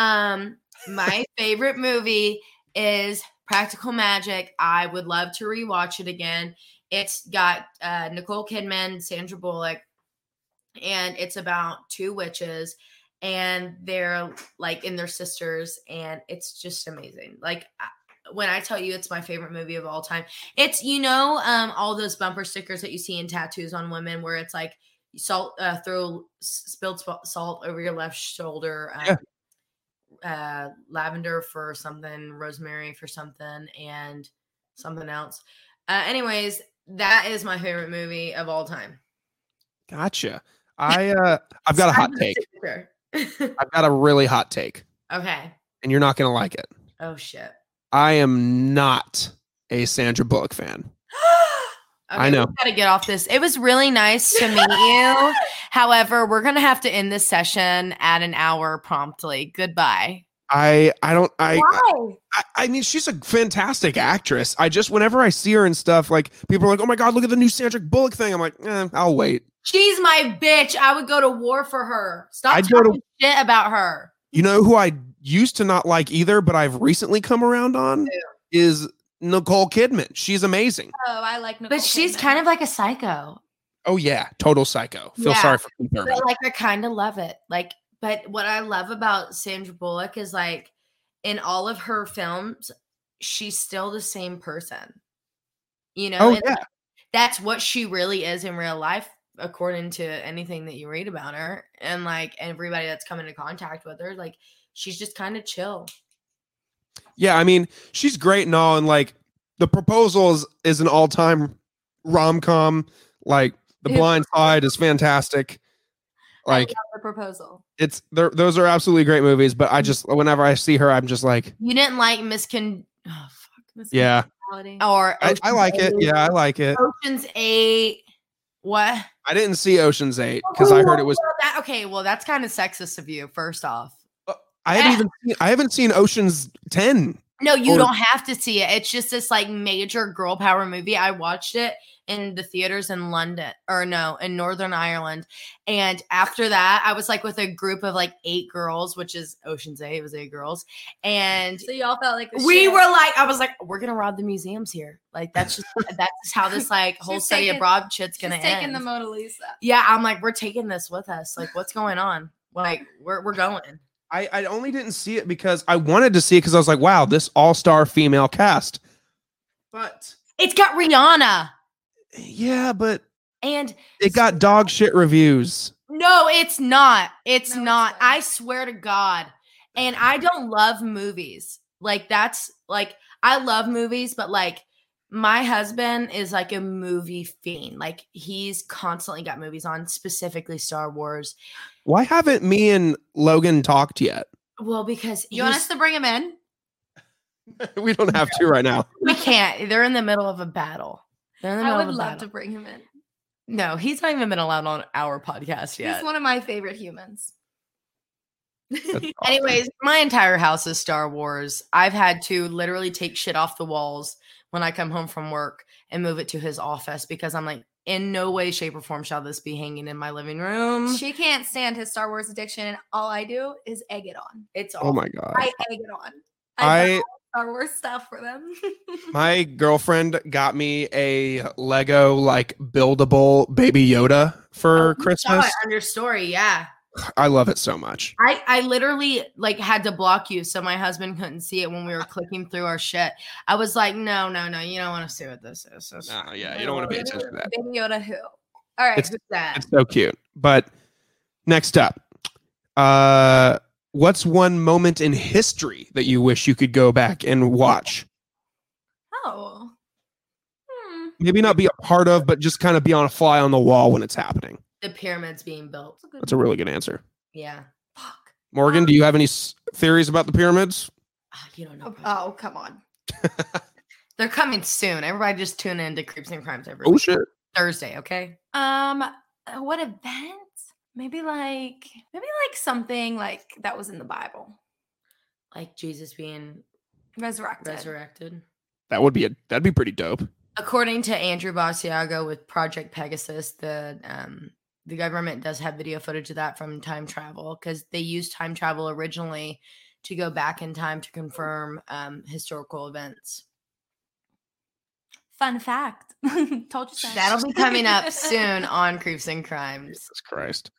My favorite movie is Practical Magic. I would love to rewatch it again. It's got Nicole Kidman, Sandra Bullock, and it's about 2 witches, and they're like in their sisters, and it's just amazing. Like when I tell you it's my favorite movie of all time, it's all those bumper stickers that you see in tattoos on women where it's like throw spilled salt over your left shoulder. Lavender for something, rosemary for something, and something else. Anyways, that is my favorite movie of all time. Gotcha. I've got a hot take. I've got a really hot take. Okay. And you're not gonna like it. Oh shit. I am not a Sandra Bullock fan. Okay, I know. We gotta get off this. It was really nice to meet you. However, we're gonna have to end this session at an hour promptly. Goodbye. I Why? mean, she's a fantastic actress. Whenever I see her and stuff, like people are like, "Oh my God, look at the new Sandra Bullock thing." I'm like, I'll wait. She's my bitch. I would go to war for her. Stop I'd go talking shit about her. You know who I used to not like either, but I've recently come around on is Nicole Kidman. She's amazing. Oh, I like Nicole But she's Kidman. kind of like a psycho. Oh yeah, total psycho. Feel Yeah. sorry for Keith Urban. But I kind of love it. But what I love about Sandra Bullock is in all of her films, she's still the same person. Oh yeah. That's what she really is in real life, according to anything that you read about her. And everybody that's come into contact with her, she's just kind of chill. Yeah, I mean, she's great and all, and The Proposal is an all-time rom-com. The Blind Side is fantastic. I love The Proposal. Those are absolutely great movies, but I just whenever I see her, I'm just like, you didn't like Miss yeah. Or I like it. Yeah, I like it. Ocean's 8. What? I didn't see Ocean's 8 because I heard it was. Well, that's kind of sexist of you. First off, I haven't seen Ocean's 10. No, you don't have to see it. It's just this major girl power movie. I watched it in the theaters in in Northern Ireland. And after that, I was with a group of 8 girls, which is Ocean's 8. It was 8 girls. And so y'all felt like I was like, we're going to rob the museums here. That's just how this whole study abroad shit's going to end. Taking the Mona Lisa. Yeah. I'm like, we're taking this with us. What's going on? We're going. I only didn't see it because I wanted to see it because I was like, wow, this all-star female cast. But it's got Rihanna. Yeah, but and it got dog shit reviews. No, it's not. It's not. I swear to God. And I don't love movies. I love movies, but my husband is a movie fiend. He's constantly got movies on, specifically Star Wars. Why haven't me and Logan talked yet? Well, because you want us to bring him in? We don't have to right now. We can't. They're in the middle of a battle. I would love to bring him in. No, he's not even been allowed on our podcast yet. He's one of my favorite humans. Awesome. Anyways, my entire house is Star Wars. I've had to literally take shit off the walls when I come home from work and move it to his office because I'm like, in no way, shape, or form shall this be hanging in my living room. She can't stand his Star Wars addiction, and all I do is egg it on. It's Oh my God. I egg it on. I- buy Star Wars stuff for them. My girlfriend got me a Lego like buildable Baby Yoda for Christmas. On your story, yeah. I love it so much. I literally like had to block you so my husband couldn't see it when we were clicking through our shit. I was like, no, you don't want to see what this is. No, yeah, you don't want to pay attention to that. Baby Yoda who? All right. Who's that? It's so cute. But next up, what's one moment in history that you wish you could go back and watch? Oh. Maybe not be a part of, but just kind of be on a fly on the wall when it's happening. The pyramids being built. That's a really good answer. Yeah. Fuck. Morgan, do you have any theories about the pyramids? You don't know. Oh, come on. They're coming soon. Everybody just tune in to Creeps and Crimes every Oh week. shit! Thursday, okay? What event? Maybe like something like that was in the Bible. Like Jesus being Resurrected. That'd be pretty dope. According to Andrew Basiago with Project Pegasus, the government does have video footage of that from time travel because they used time travel originally to go back in time to confirm historical events. Fun fact. Told you so. That'll be coming up soon on Creeps and Crimes. Jesus Christ.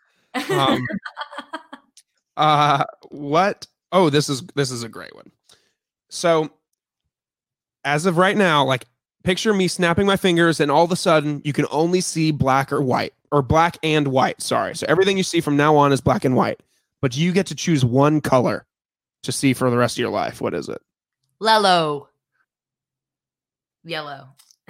What? Oh, this is a great one. So, as of right now, like picture me snapping my fingers, and all of a sudden you can only see black or white, or black and white. Sorry. So everything you see from now on is black and white, but you get to choose one color to see for the rest of your life. What is it? Lello. Yellow.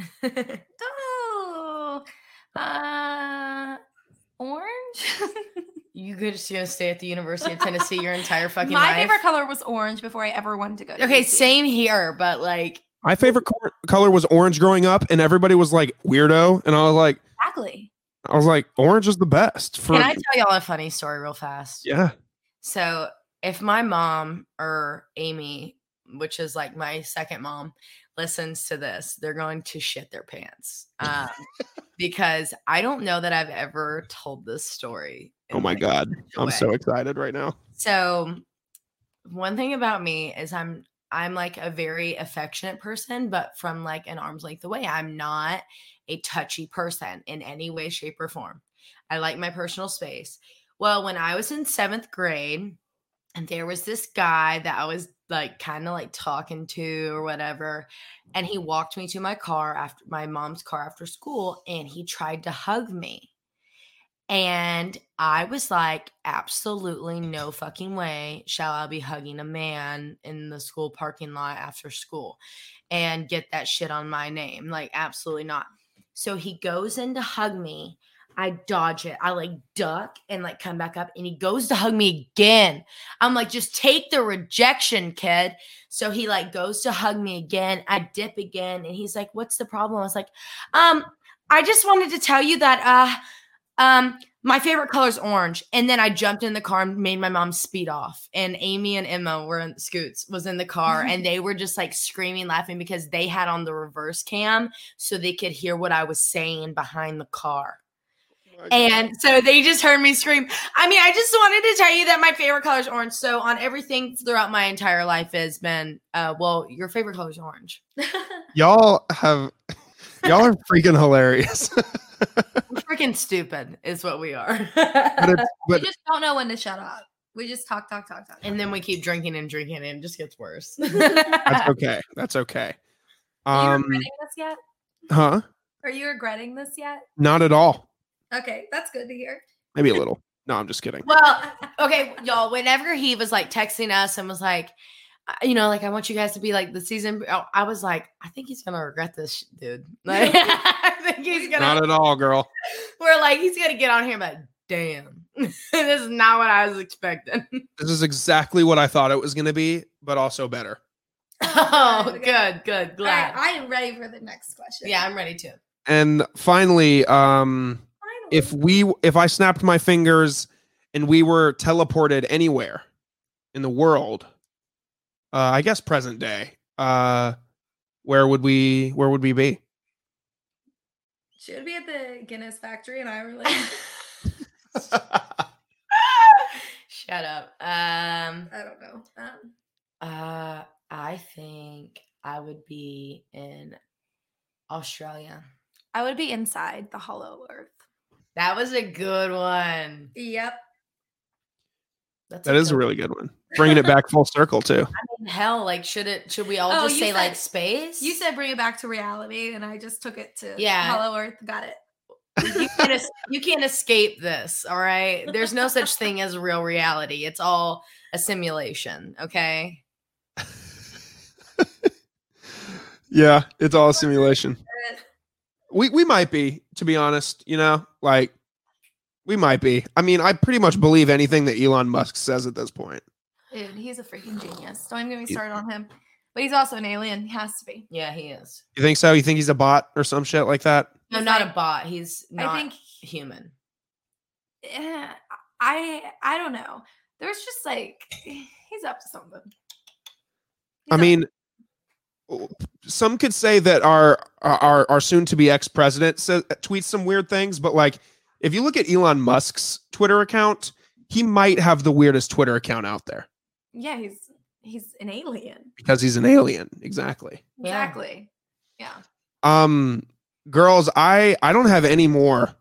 Oh, orange. You could just gonna stay at the University of Tennessee your entire fucking My life. favorite color was orange before I ever wanted to go to Okay, UC. same here, but like My favorite color was orange growing up, and everybody was like weirdo, and I was like, orange is the best. Can I tell y'all a funny story real fast? Yeah. So if my mom or Amy, which is like my second mom, listens to this, they're going to shit their pants. Because I don't know that I've ever told this story. Oh my God. I'm way. so excited right now. So one thing about me is I'm like a very affectionate person, but from like an arm's length away. I'm not a touchy person in any way, shape, or form. I like my personal space. Well, when I was in 7th grade, and there was this guy that I was like kind of like talking to or whatever, and he walked me to my car after my mom's car after school, and he tried to hug me. And I was like, absolutely no fucking way shall I be hugging a man in the school parking lot after school and get that shit on my name. Like, absolutely not. So he goes in to hug me. I dodge it. I like duck and like come back up, and he goes to hug me again. I'm like, just take the rejection, kid. So he like goes to hug me again. I dip again, and he's like, what's the problem? I was like, I just wanted to tell you that my favorite color is orange. And then I jumped in the car and made my mom speed off. And Amy and Emma was in the car, and they were just like screaming, laughing because they had on the reverse cam so they could hear what I was saying behind the car. And so they just heard me scream. I mean, I just wanted to tell you that my favorite color is orange. So on everything throughout my entire life has been, well, your favorite color is orange. Y'all are freaking hilarious. We're freaking stupid is what we are. We just don't know when to shut up. We just talk. And then we keep drinking and it just gets worse. That's okay. That's okay. Are you regretting this yet? Huh? Are you regretting this yet? Not at all. Okay, that's good to hear. Maybe a little. No, I'm just kidding. Well, okay, y'all, whenever he was like texting us and was like, you know, like, I want you guys to be like the season, I was like, I think he's going to regret this, dude. Like, I think he's going to. Not at all, girl. We're like, he's going to get on here and be like, damn, this is not what I was expecting. This is exactly what I thought it was going to be, but also better. Oh, Okay. good. All right, Glad. I am ready for the next question. Yeah, I'm ready too. And finally, Finally. if I snapped my fingers and we were teleported anywhere in the world, I guess present day, where would we be? Should be at the Guinness factory in Ireland. Shut up. I don't know. I think I would be in Australia. I would be inside the Hollow Earth. That was a good one. Yep. That is a really good one. Bringing it back full circle too. Hell, like should we all Oh, just you say like said- space? You said bring it back to reality, and I just took it to Yeah. Hollow Earth. Got it. you can't escape this, all right? There's no such thing as real reality. It's all a simulation, okay? Yeah, it's all a simulation. We might be, to be honest, like we might be. I mean, I pretty much believe anything that Elon Musk says at this point. Dude, he's a freaking genius. Don't even get me started on him. But he's also an alien. He has to be. Yeah, he is. You think so? You think he's a bot or some shit like that? No, He's not like- a bot. He's not I think. human. I don't know. There's just like he's up to something. I mean, some could say that our soon to be ex-president tweets some weird things, but like if you look at Elon Musk's Twitter account, he might have the weirdest Twitter account out there yeah, he's an alien. because he's an alien. Exactly. Yeah. Exactly. Yeah. Girls, I don't have any more.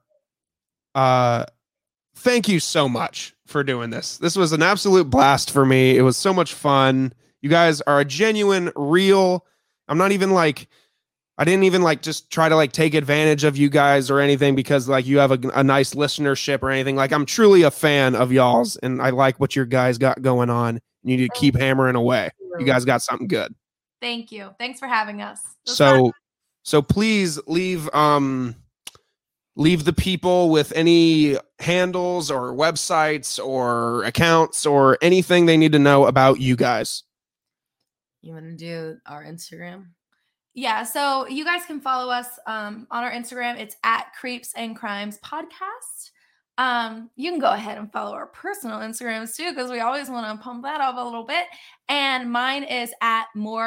Thank you so much for doing this. This was an absolute blast for me. It was so much fun. You guys are a genuine, real. I didn't even like just try to like take advantage of you guys or anything because like you have a nice listenership or anything. Like I'm truly a fan of y'all's and I like what your guys got going on. You need to keep hammering away. You guys got something good. Thank you. Thanks for having us. It was fun. So please leave the people with any handles or websites or accounts or anything they need to know about you guys. You want to do our Instagram? Yeah, so you guys can follow us on our Instagram. It's at Creeps and Crimes Podcast. You can go ahead and follow our personal Instagrams too, because we always want to pump that up a little bit. And mine is at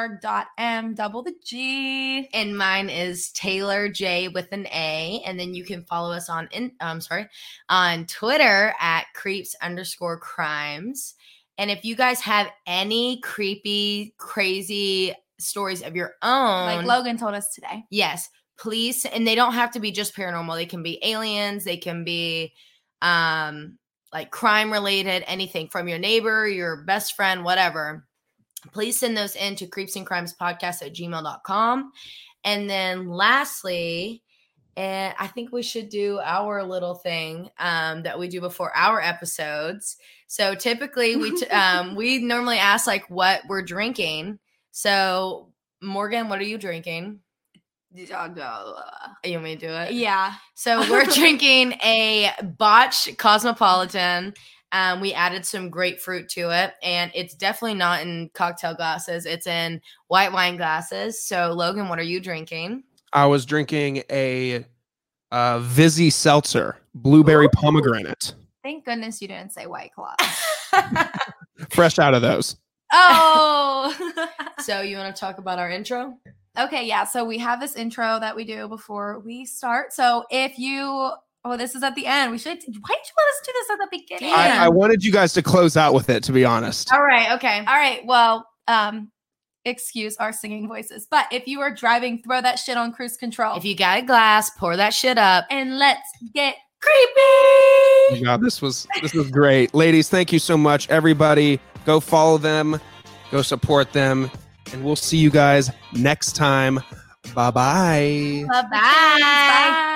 morg.m_G. And mine is Taylor J with an A. And then you can follow us on Twitter at creeps_crimes. And if you guys have any creepy, crazy stories of your own, Like Logan told us today. yes, please. And they don't have to be just paranormal. They can be aliens. They can be like crime related, anything from your neighbor, your best friend, whatever. Please send those in to creepsandcrimespodcast@gmail.com. And then lastly, and I think we should do our little thing that we do before our episodes. So typically we normally ask like what we're drinking. So Morgan, what are you drinking? You want me to do it? Yeah. So we're drinking a botch Cosmopolitan. We added some grapefruit to it, and it's definitely not in cocktail glasses. It's in white wine glasses. So Logan, what are you drinking? I was drinking a Vizzy Seltzer, blueberry pomegranate, Thank goodness you didn't say White Claw. fresh out of those. Oh. So you want to talk about our intro? Okay, yeah. So we have this intro that we do before we start. So if you, this is at the end. Why did you let us do this at the beginning? I wanted you guys to close out with it, to be honest. All right. Okay. All right. Well, excuse our singing voices, but if you are driving, throw that shit on cruise control. If you got a glass, pour that shit up. And let's get Creepy. Oh my God, this was great. Ladies, thank you so much. Everybody, go follow them, go support them, and we'll see you guys next time. Bye-bye. love the Bye. kids. Bye.